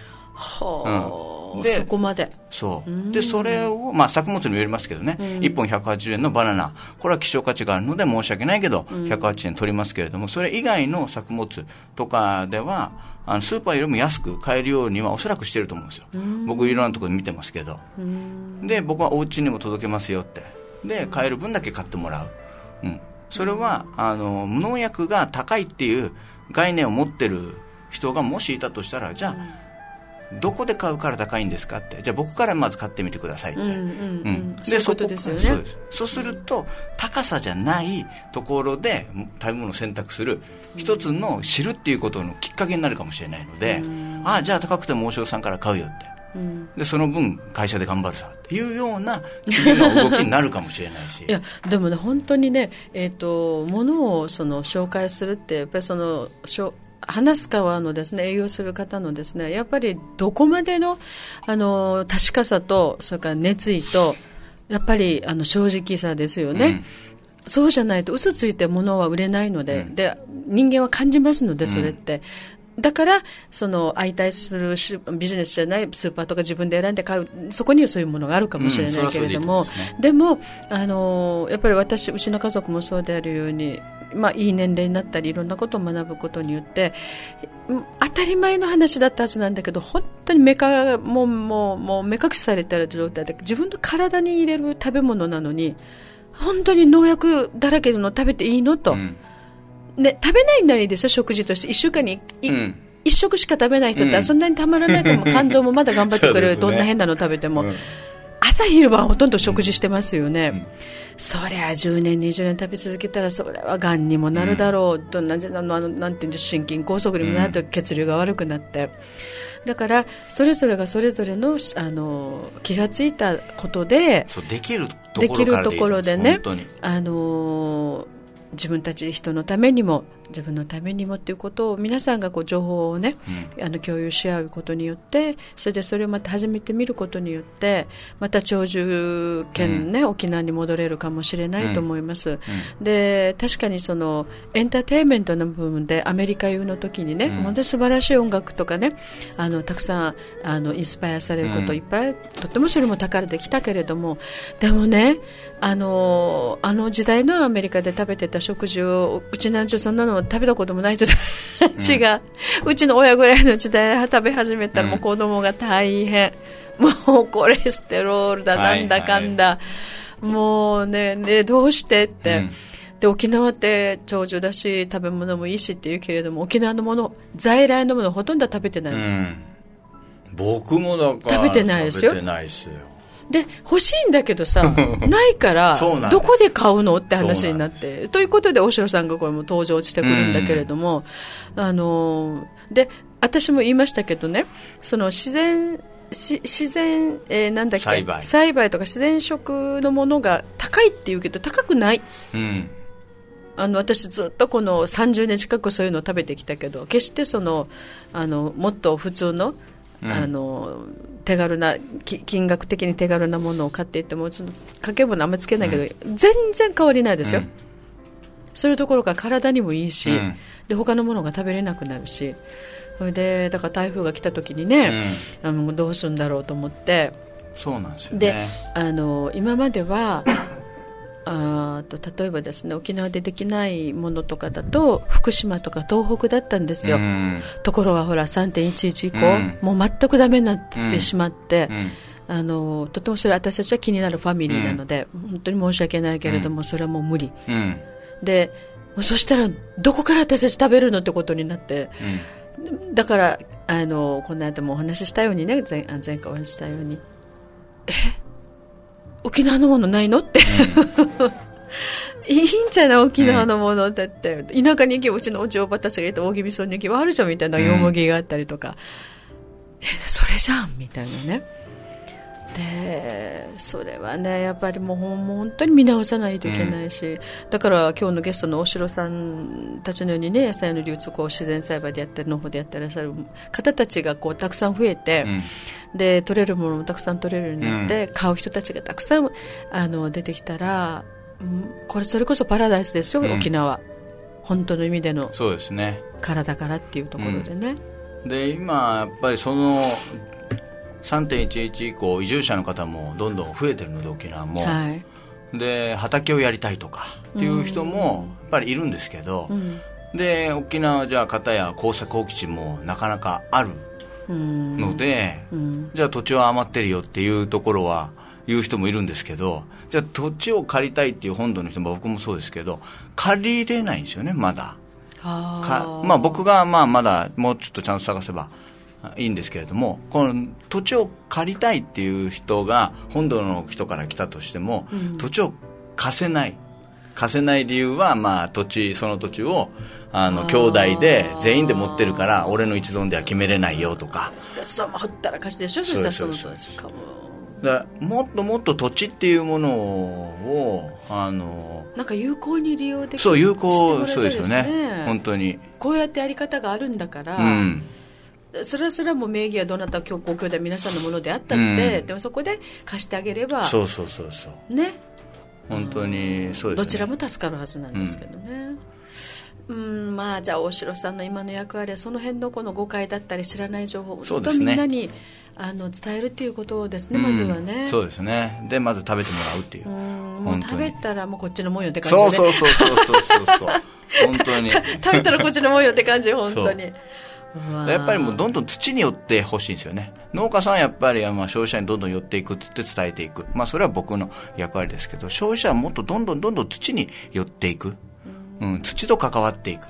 でそこまででそれを、作物にもよりますけどね、1本180円のバナナ、これは希少価値があるので申し訳ないけど180円取りますけれども、それ以外の作物とかではスーパーよりも安く買えるようにはおそらくしてると思うんですよ。僕いろんなところで見てますけど、で僕はお家にも届けますよって、で買える分だけ買ってもらう、それは無農薬が高いっていう概念を持ってる人がもしいたとしたら、じゃあどこで買うから高いんですかって、じゃあ僕からまず買ってみてくださいって、 そういうことですよね。 そうすると高さじゃないところで食べ物を選択する一つの知るっていうことのきっかけになるかもしれないので、じゃあ高くても大城さんから買うよって、でその分会社で頑張るさっていうような次の動きになるかもしれないしいやでもね、本当にね、物をその紹介するって、やっぱりその話す側のですね、営業する方のですね、やっぱりどこまでの確かさと、それから熱意と、やっぱり正直さですよね、そうじゃないと嘘ついて物は売れないので、で人間は感じますので、それって、だからその相対するビジネスじゃないスーパーとか自分で選んで買う、そこにはそういうものがあるかもしれないけれども、でもやっぱりうちの家族もそうであるように、いい年齢になったりいろんなことを学ぶことによって当たり前の話だったはずなんだけど、本当にもう目隠しされている状態で、自分の体に入れる食べ物なのに本当に農薬だらけの食べていいのと、で食べないならいいですよ、食事として1週間に一食しか食べない人ってそんなにたまらないと思う、肝臓もまだ頑張ってくれる、 そうですね、 どんな変なの食べても、朝昼晩ほとんど食事してますよね、そりゃ10年20年食べ続けたらそれはがんにもなるだろう、なんていうんで心筋梗塞にもなると血流が悪くなって、だからそれぞれがそれぞれの、気がついたことで、 そうできるところでね、 本当に自分たち人のためにも自分のためにもということを皆さんがこう情報をね、共有し合うことによって、それをまた始めてみることによってまた長寿県ね、沖縄に戻れるかもしれないと思います、で確かにそのエンターテインメントの部分でアメリカ遊の時にね、本当に素晴らしい音楽とかね、たくさんインスパイアされることいっぱい、とってもそれも宝できたけれども、でもねあの時代のアメリカで食べてた食事をうちなんちゅうそんなの食べたこともない人たちが、うちの親ぐらいの時代食べ始めたらもう子供が大変、もうコレステロールだなんだかんだ、もうねどうしてって、で沖縄って長寿だし食べ物もいいしって言うけれども、沖縄のもの在来のものほとんど食べてない、 僕もだから食べてないですよ。 食べてないですよ。 で欲しいんだけどさないからどこで買うのって話になって、ということで大城さんがこれも登場してくるんだけれども、で私も言いましたけどね、その自然なんだっけ、栽培とか自然食のものが高いっていうけど高くない、私ずっとこの30年近くそういうのを食べてきたけど、決してもっと普通の手軽な金額的に手軽なものを買っていってもちょっとかけ物あんまりつけないけど、全然変わりないですよ、そういうところが体にもいいし、で他のものが食べれなくなるし、それでだから台風が来た時にね、どうするんだろうと思って。 そうなんですよね。 で今までは例えばですね、沖縄でできないものとかだと福島とか東北だったんですよ、ところがほら 3.11 以降、もう全くダメになってしまって、とてもそれ私たちは気になるファミリーなので、本当に申し訳ないけれども、それはもう無理、でそしたらどこから私たち食べるのってことになって、だからこの間もお話ししたようにね、前回お話ししたように沖縄のものないのって、いいんじゃない沖縄のものだって、田舎に行けばうちのお嬢たちがいて大宜味村に行けばあるじゃんみたいな、よもぎがあったりとか、それじゃんみたいなね。でそれはねやっぱりもう本当に見直さないといけないし、だから今日のゲストの大城さんたちのようにね、野菜の流通を自然栽培でやったり農法でやってらっしゃる方たちがたくさん増えて、で取れるものもたくさん取れるようになって、買う人たちがたくさん出てきたら、それこそパラダイスですよ、沖縄本当の意味での。 そうですね、 体からっていうところでね、 で今やっぱりその3.11 以降移住者の方もどんどん増えてるので沖縄も、で畑をやりたいとかっていう人もやっぱりいるんですけど、で沖縄じゃあ片や耕作放棄地もなかなかあるので、じゃあ土地は余ってるよっていうところは言う人もいるんですけど、じゃあ土地を借りたいっていう本土の人も僕もそうですけど借りれないんですよねまだ。僕がまだもうちょっとちゃんと探せばいいんですけれども、この土地を借りたいっていう人が本土の人から来たとしても、土地を貸せない理由は、その土地を兄弟で全員で持ってるから俺の一存では決めれないよとか、 ほったらかしでしょ。そしたらだもっともっと土地っていうものをなんか有効に利用できる、 そう有効、そうですよね、本当にこうやってやり方があるんだから、それはもう名義はどなたご兄弟皆さんのものであったって、でもそこで貸してあげればそうね、 本当にそうですね、 どちらも助かるはずなんですけどね、じゃあ大城さんの今の役割はその辺のこの誤解だったり知らない情報をずっとみんなに伝えるっていうことですね、まずはね。 そうですね。でまず食べてもらうっていう、 もう食べたらもうこっちのもんよって感じで、 そう本当に食べたらこっちのもんよって感じ、本当に。 やっぱりもうどんどん土に寄ってほしいんですよね。農家さんはやっぱり消費者にどんどん寄っていくって言って伝えていく、それは僕の役割ですけど、消費者はもっとどんどん土に寄っていく、土と関わっていく、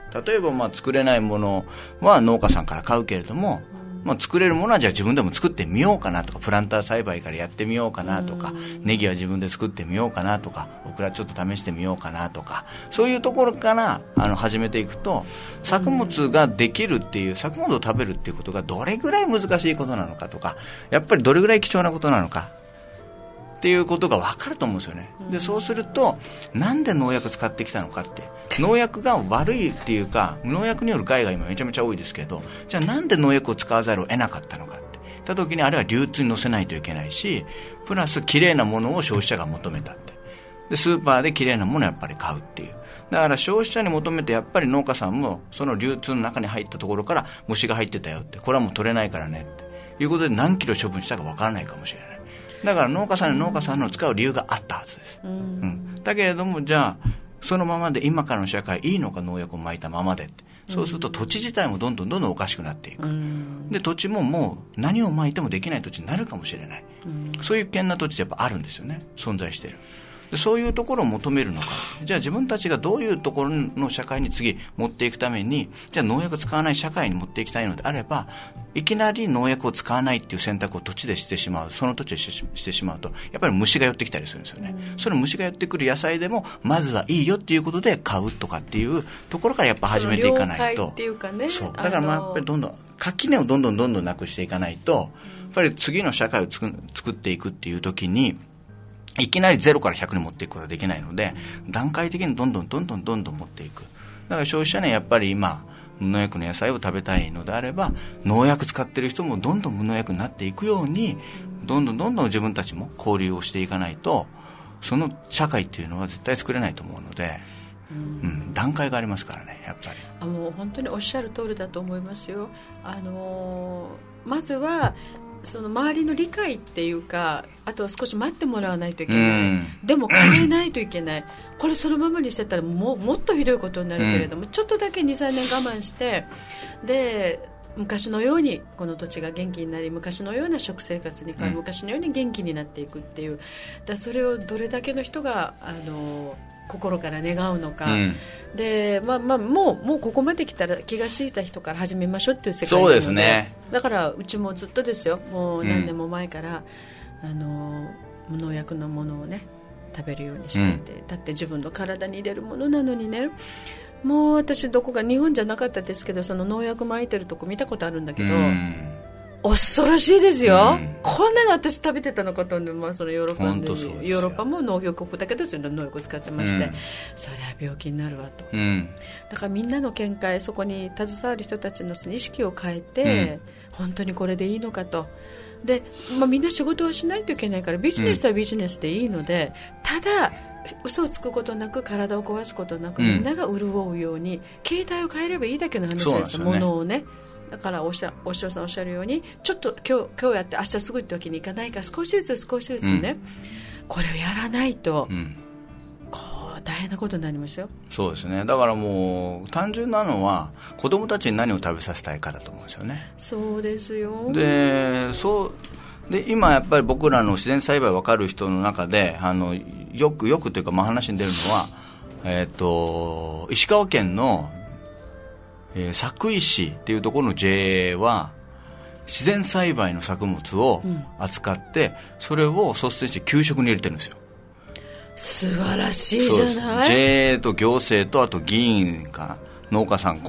例えば作れないものは農家さんから買うけれども、作れるものはじゃあ自分でも作ってみようかなとか、プランター栽培からやってみようかなとか、ネギは自分で作ってみようかなとか、オクラちょっと試してみようかなとか、そういうところから始めていくと、作物ができるっていう、作物を食べるっていうことがどれぐらい難しいことなのかとか、やっぱりどれぐらい貴重なことなのかっていうことが分かると思うんですよね。でそうすると、なんで農薬使ってきたのかって、農薬が悪いっていうか、農薬による害が今めちゃめちゃ多いですけど、じゃあなんで農薬を使わざるを得なかったのかって言った時に、あれは流通に乗せないといけないし、プラス綺麗なものを消費者が求めたって、でスーパーで綺麗なものをやっぱり買うっていう、だから消費者に求めてやっぱり農家さんもその流通の中に入ったところから虫が入ってたよって、これはもう取れないからねっていうことで何キロ処分したか分からないかもしれない。だから農家さんの使う理由があったはずです、だけれども、じゃあそのままで今からの社会いいのか、農薬を撒いたままでって、そうすると土地自体もどんどんおかしくなっていく、で土地ももう何を撒いてもできない土地になるかもしれない、そういう危険な土地ってやっぱあるんですよね、存在している。でそういうところを求めるのか、じゃあ自分たちがどういうところの社会に次持っていくために、じゃあ農薬を使わない社会に持っていきたいのであれば、いきなり農薬を使わないっていう選択を土地でしてしまう、その土地でしてしまうと、やっぱり虫が寄ってきたりするんですよね、その虫が寄ってくる野菜でもまずはいいよっていうことで買うとかっていうところからやっぱ始めていかないと、 っていうかね、 そうだからやっぱりどんどん垣根をどんどんなくしていかないと、やっぱり次の社会を作っていくっていう時に、いきなり0から100に持っていくことはできないので、段階的にどんどん持っていく。だから消費者にはやっぱり今無農薬の野菜を食べたいのであれば、農薬使ってる人もどんどん無農薬になっていくように、どんどん自分たちも交流をしていかないと、その社会っていうのは絶対作れないと思うので、段階がありますからね、やっぱり。 もう本当におっしゃる通りだと思いますよ。まずはその周りの理解っていうか、あとは少し待ってもらわないといけない、でも変えないといけないこれそのままにしてたらもっとひどいことになるけれども、ちょっとだけ 2,3 年我慢して、で昔のようにこの土地が元気になり、昔のような食生活に変わる、昔のように元気になっていくっていう、それをどれだけの人が心から願うのか、でもうここまで来たら気がついた人から始めましょうっていう世界なので、そうですね、だからうちもずっとですよ、もう何年も前から、無農薬のものをね食べるようにしていて、だって自分の体に入れるものなのにね、もう私どこか日本じゃなかったですけど、その農薬撒いてるとこ見たことあるんだけど、恐ろしいですよ、こんなの私食べてたのかと思う、そのヨーロッパも農業国だけど農薬使ってまして、それは病気になるわと、だからみんなの見解、そこに携わる人たちの意識を変えて、本当にこれでいいのかと。で、みんな仕事はしないといけないから、ビジネスはビジネスでいいので、ただ嘘をつくことなく、体を壊すことなく、みんなが潤うように形態を変えればいいだけの話です、ものをね。だからお城さんおっしゃるように、ちょっと今日やって明日すぐってわけにいかないから、少しずつね、これをやらないと、大変なことになりますよ。 そうですね、だからもう単純なのは子供たちに何を食べさせたいかだと思うんですよね。 そうですよ。 で今やっぱり僕らの自然栽培分かる人の中でよくというか話に出るのは、石川県の佐久井市っていうところの JA は自然栽培の作物を扱って、それを率先して給食に入れてるんですよ。 素晴らしいじゃない。 JA と行政とあと議員か農家さん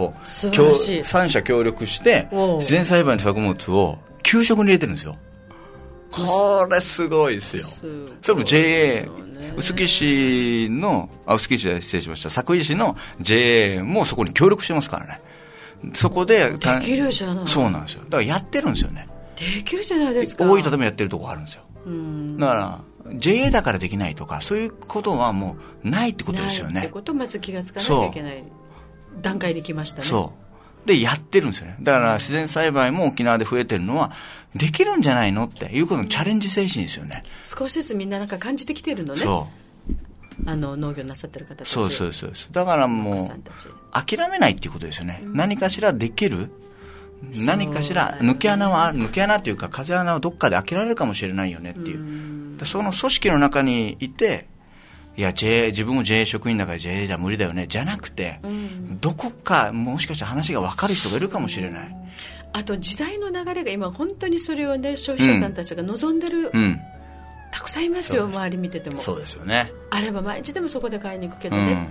3社協力して自然栽培の作物を給食に入れてるんですよ。これすごいですよ。それも JA 臼杵市の臼杵市で失礼しました、佐久井市の JA もそこに協力してますからね。そこでできるじゃない。 そうなんですよ。だからやってるんですよね。 できるじゃないですか。 大分でもやってるところあるんですよ。だから JA だからできないとかそういうことはもうないってことですよね。 ないってことをまず気がつかないといけない段階に来ましたね。 そうでやってるんですよね。だから自然栽培も沖縄で増えてるのはできるんじゃないのっていうことのチャレンジ精神ですよね。 少しずつみんな感じてきてるのね。農業なさってる方たち。 そうだからもう諦めないっていうことですよね。何かしらできる、何かしら抜け穴っていうか風穴をどっかで開けられるかもしれないよねっていう、その組織の中にいていや自分も JA 職員だから JA じゃ無理だよねじゃなくて、どこかもしかしたら話が分かる人がいるかもしれない。 あと時代の流れが今本当にそれをね、消費者さんたちが望んでる、たくさんいますよ、周り見てても。 そうですよね。 あれば毎日でもそこで買いに行くけどねって、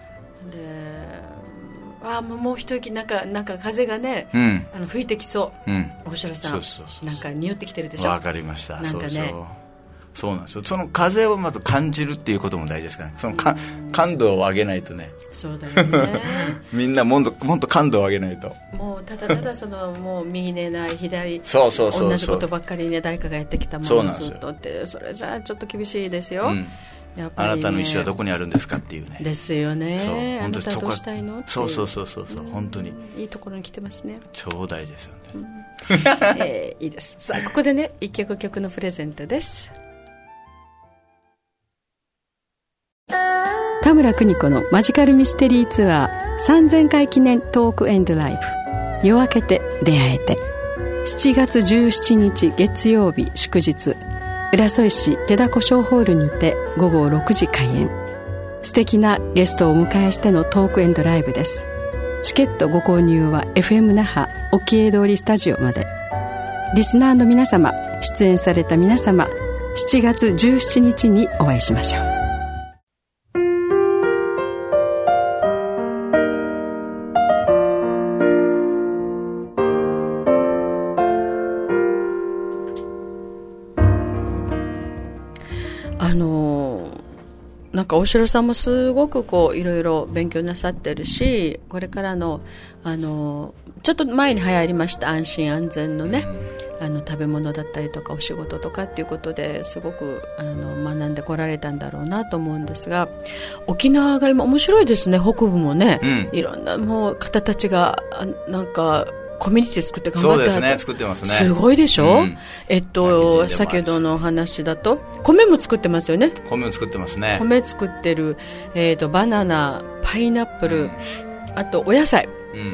でもう一息なんか風がね、吹いてきそう、大城さん、なんか匂ってきてるでしょ。 わかりました。 なんかね、 そうなんですよ。その風をまず感じるっていうことも大事ですからね。その感度を上げないとね。 そうだよねみんなもっと感度を上げないと。 もうただそのもう右寝ない左、 同じことばっかりね、誰かがやってきたものをずっとって、それじゃあちょっと厳しいですよ、やっぱりね、 あなたの意思はどこにあるんですかっていうね。 ですよね。 本当にあなたはどうしたいのっていう。 そう本当にいいところに来てますね。 超大事ですよね。いいです。さあここでね、一曲のプレゼントです。田村邦子のマジカルミステリーツアー3000回記念トークエンドライブ、夜明けて出会えて、7月17日月曜日祝日、浦添市手田湖小ホールにて午後6時開演。素敵なゲストをお迎えしてのトークエンドライブです。チケットご購入は FM 那覇沖江通りスタジオまで。リスナーの皆様、出演された皆様、7月17日にお会いしましょう。なんか大城さんもすごくいろいろ勉強なさってるし、これからのちょっと前に流行りました安心安全のね、食べ物だったりとかお仕事とかっていうことですごく学んでこられたんだろうなと思うんですが、沖縄が今面白いですね。北部もね、いろんなもう方たちがなんかコミュニティ作って頑張って、 そうですね、作ってますね。 すごいでしょ、先ほどの話だと米も作ってますよね。 米も作ってますね。 米作ってる、バナナ、パイナップル、あとお野菜、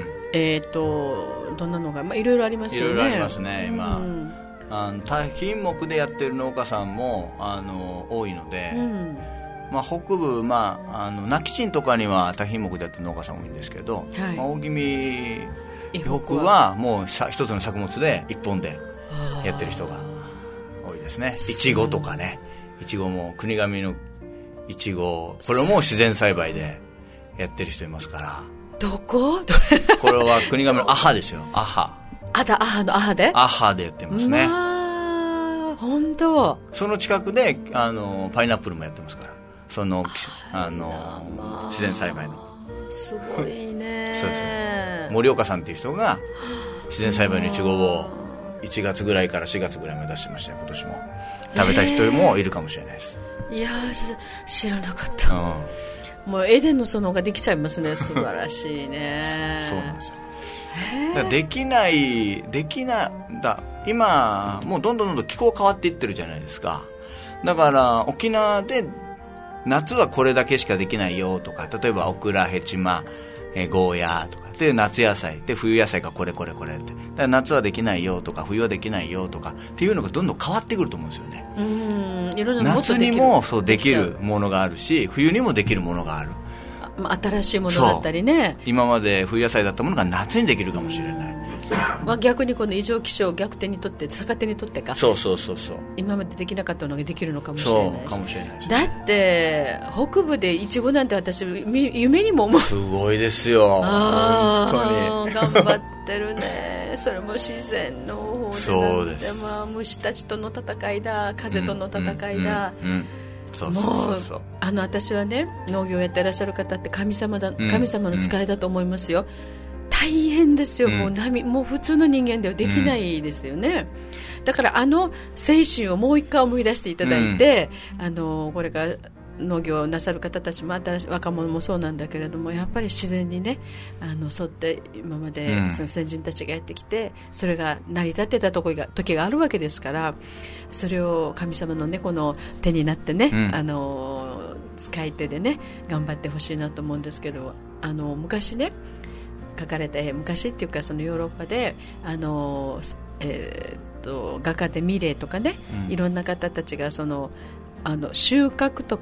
どんなのが、いろいろありますよね。 いろいろありますね今、多品目でやってる農家さんも多いので、北部、那岐鎮とかには多品目でやってる農家さん多いんですけど、大宜味北はもう一つの作物で一本でやってる人が多いですね。いちごとかね、いちごも国神のいちご、これも自然栽培でやってる人いますから。 どここれは国神のアハですよ。アハのアハでやってますね。 本当。 その近くでパイナップルもやってますから、その自然栽培の。 すごいね。 そうですね。森岡さんっていう人が自然栽培のイチゴを1月ぐらいから4月ぐらいまで出してましたよ。今年も食べた人もいるかもしれないです。 いや知らなかった、もうエデンの園ができちゃいますね。素晴らしいね。 そうなんですよ。だからできない今もうどんどん気候変わっていってるじゃないですか。だから沖縄で夏はこれだけしかできないよとか、例えばオクラ、ヘチマ、ゴーヤーとかで夏野菜で、冬野菜がこれって、だから夏はできないよとか冬はできないよとかっていうのがどんどん変わってくると思うんですよね。 いろんな夏にもそうできるものがあるし、冬にもできるものがある。 新しいものだったりね。 今まで冬野菜だったものが夏にできるかもしれない。 逆にこの異常気象を逆手にとって逆手にとってか、 そう今までできなかったのができるのかもしれないし。 そうかもしれないです、 だって北部でイチゴなんて私夢にも思う。 すごいですよ。本当に頑張ってるね。それも自然の方で、 そうです。 虫たちとの戦いだ、風との戦いだ。 そう私はね、農業をやってらっしゃる方って神様の使いだと思いますよ。大変ですよ、もう普通の人間ではできないですよね。だから精神をもう一回思い出していただいて、これから農業をなさる方たちも若者もそうなんだけれども、やっぱり自然にね沿って今までその先人たちがやってきて、それが成り立ってた時があるわけですから、それを神様の、ね、この手になってね、使い手でね頑張ってほしいなと思うんですけど、昔ね描かれた絵、昔っていうかそのヨーロッパで画家でミレーとかね、いろんな方たちが収穫とか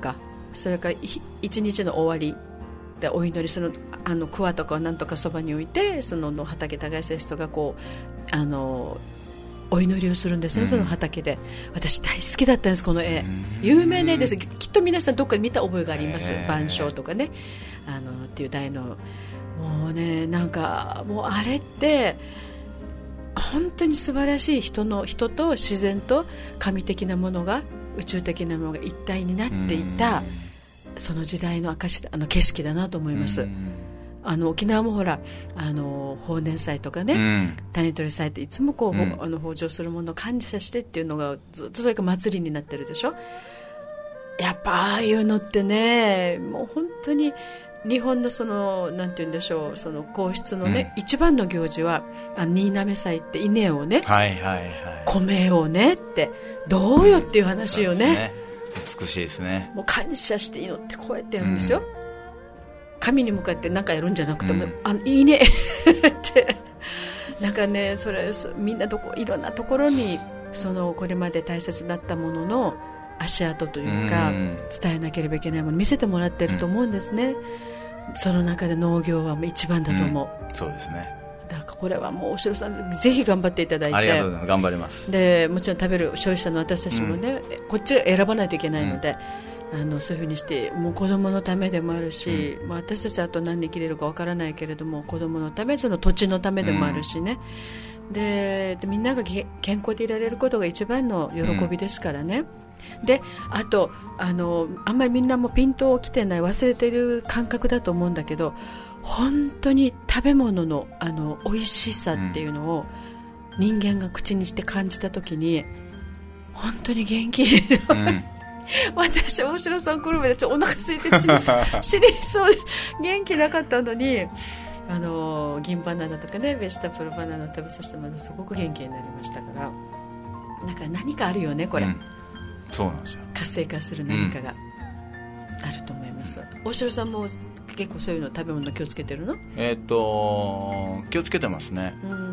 それから一日の終わりでお祈り、その桑とかなんとかそばに置いて、その畑耕した人がこうお祈りをするんですね、その畑で。私大好きだったんです、この絵。有名な絵です。きっと皆さんどっかで見た覚えがあります。晩鐘とかね、っていう題の。もうね、なんかもうあれって本当に素晴らしい人と自然と神的なものが、宇宙的なものが一体になっていた、その時代の証景色だなと思います。沖縄もほら法然祭とかね、谷取祭っていつもこう、豊穣するものを感謝してっていうのがずっとそれが祭りになってるでしょ。やっぱああいうのってね、もう本当に日本のそのなんて言うんでしょう、その皇室のね、一番の行事は新滑祭って稲をね、米をねってどうよっていう話よね。 美しいですね。 もう感謝して祈ってこうやってやるんですよ。神に向かって何かやるんじゃなくても、いいねってなんかね、それみんないろんなところにこれまで大切だったものの足跡というか、伝えなければいけないもの見せてもらってると思うんですね。その中で農業は一番だと思う。 そうですね。 だからこれはもうお城さんぜひ頑張っていただいて。 ありがとうございます。頑張ります。 でもちろん食べる消費者の私たちもね、こっちが選ばないといけないので、そういうふうにしてもう子供のためでもあるし、私たちあと何に生きれるかわからないけれども、子供のため、その土地のためでもあるしね、でみんなが健康でいられることが一番の喜びですからね。であとあんまりみんなもピントきてない、忘れている感覚だと思うんだけど、本当に食べ物の美味しさっていうのを人間が口にして感じたときに本当に元気になる、私大城さん来るまでお腹空いて死にそうで元気なかったのに、銀バナナとかね、ベジタブルバナナを食べさせてもらってすごく元気になりましたから、なんか何かあるよねこれ、 そうなんですよ。 活性化する何かがあると思います。大城さんも結構そういうの食べ物気をつけてるの？ 気をつけてますね。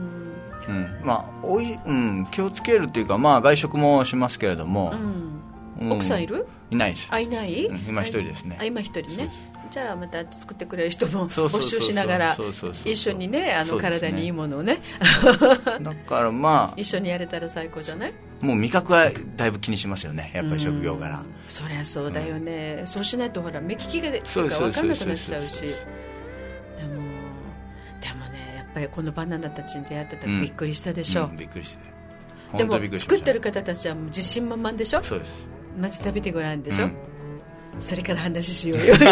気をつけるというか、外食もしますけれども、 奥さんいる？ いないです。 いない？ 今一人ですね。 今一人ね。じゃあまた作ってくれる人も募集しながら一緒にね、体にいいものをねだから一緒にやれたら最高じゃない？ もう味覚はだいぶ気にしますよね、やっぱり職業柄。 そりゃそうだよね、そうしないとほら目利きが分かんなくなっちゃうし。でもね、やっぱりこのバナナたちに出会ってたらびっくりしたでしょ。 びっくりして、 でも作ってる方たちはもう自信満々でしょ。 そうです。 まず食べてごらんでしょ、それから話しようよ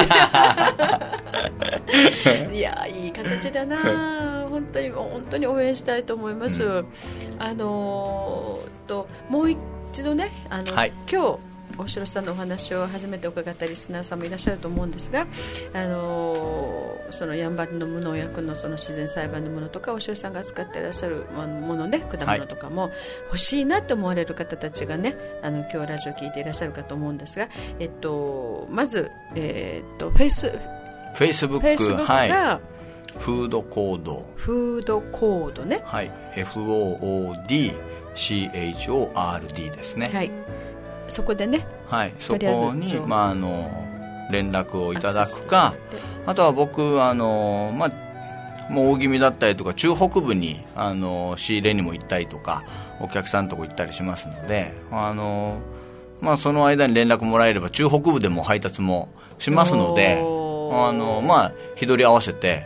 いやいい形だな、本当に応援したいと思います。もう一度ね、今日大城さんのお話を初めて伺ったリスナーさんもいらっしゃると思うんですが、そのやんばるの無農薬のその自然栽培のものとか、大城さんが扱っていらっしゃるものね、果物とかも欲しいなと思われる方たちがね、今日ラジオ聞いていらっしゃるかと思うんですが、まず、フェイスブックが、 フードコードね、FOODCHORD ですね。 はい、そこでね、 そこに、連絡をいただくか、あとは僕もう大気味だったりとか中北部に仕入れにも行ったりとか、お客さんのとこ行ったりしますので、その間に連絡もらえれば中北部でも配達もしますので、日取り合わせて、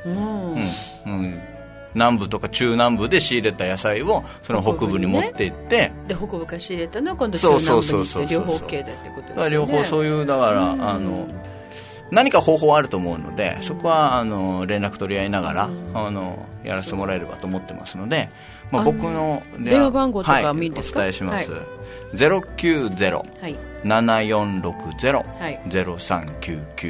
南部とか中南部で仕入れた野菜をその北部に持って行って、 で北部から仕入れたのは今度中南部に行って両方 OK だってことですよね。 両方そういう、だから何か方法あると思うので、そこは連絡取り合いながらやらせてもらえればと思ってますので、僕の電話番号とかもいいですか？ お伝えします。090-7460-0399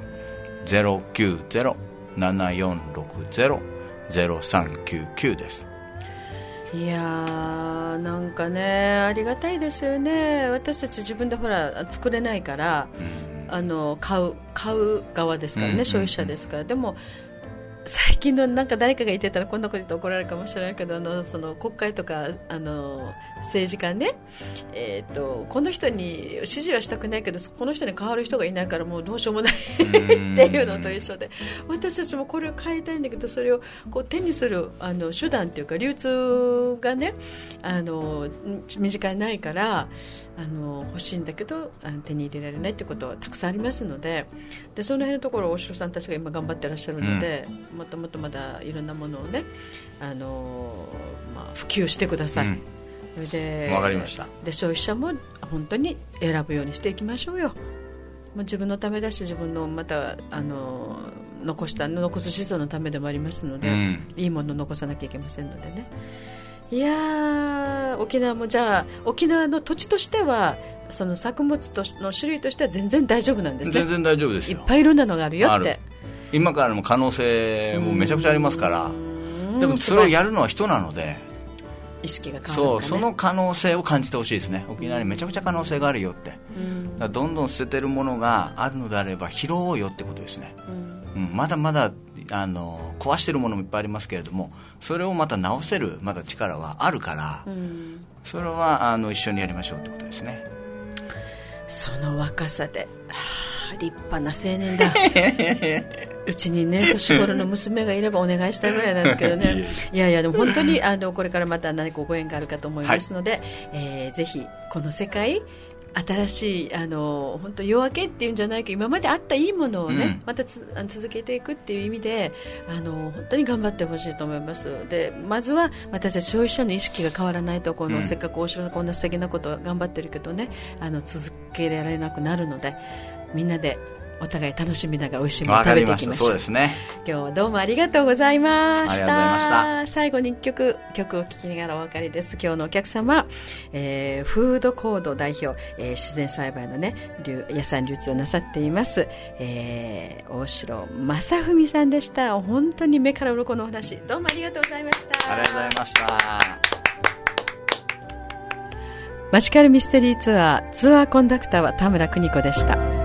090-7460-0399です。 いやー、なんかね、ありがたいですよね。私たち自分でほら作れないから、買う側ですからね、消費者ですから。でも最近のなんか誰かが言ってたらこんなこと言って怒られるかもしれないけど、その国会とか政治家ね、この人に支持はしたくないけどこの人に代わる人がいないからもうどうしようもないっていうのと一緒で、私たちもこれを変えたいんだけど、それをこう手にする手段というか流通がね身近にないから欲しいんだけど手に入れられないってことはたくさんありますので、その辺のところを大城さんたちが今頑張ってらっしゃるので、もっともっとまだいろんなものをね、普及してください。 わかりました。 で消費者も本当に選ぶようにしていきましょうよ。もう自分のためだし、自分のまた残す子孫のためでもありますので、いいものを残さなきゃいけませんのでね。いや沖縄もじゃあ沖縄の土地としてはその作物の種類としては全然大丈夫なんですね。 全然大丈夫ですよ。 いっぱいいろんなのがあるよって。 今からも可能性もめちゃくちゃありますから。でもそれをやるのは人なので、 意識が変わるのかね。 その可能性を感じてほしいですね。沖縄にめちゃくちゃ可能性があるよって。だからどんどん捨ててるものがあるのであれば拾おうよってことですね。まだまだ壊してるものもいっぱいありますけれども、それをまた直せるまだ力はあるから、それは一緒にやりましょうってことですね。 その若さで、立派な青年だうちにね年頃の娘がいればお願いしたいぐらいなんですけどねいやでも本当にこれからまた何かご縁があるかと思いますので、ぜひこの世界新しい本当夜明けっていうんじゃないけど、今まであったいいものをね、また続けていくっていう意味で本当に頑張ってほしいと思います。でまずは私たち消費者の意識が変わらないとせっかく大城がこんな素敵なことを頑張ってるけどね続けられなくなるので、みんなでお互い楽しみながら美味しいものを食べていきましょう。 そうですね。 今日はどうもありがとうございました。 ありがとうございました。 最後に曲を聴きながらお別れです。今日のお客様、フードコード代表、自然栽培のね野菜流通をなさっています、大城正文さんでした。本当に目から鱗のお話、どうもありがとうございました。 ありがとうございました。 マジカルミステリーツアーコンダクターは田村邦子でした。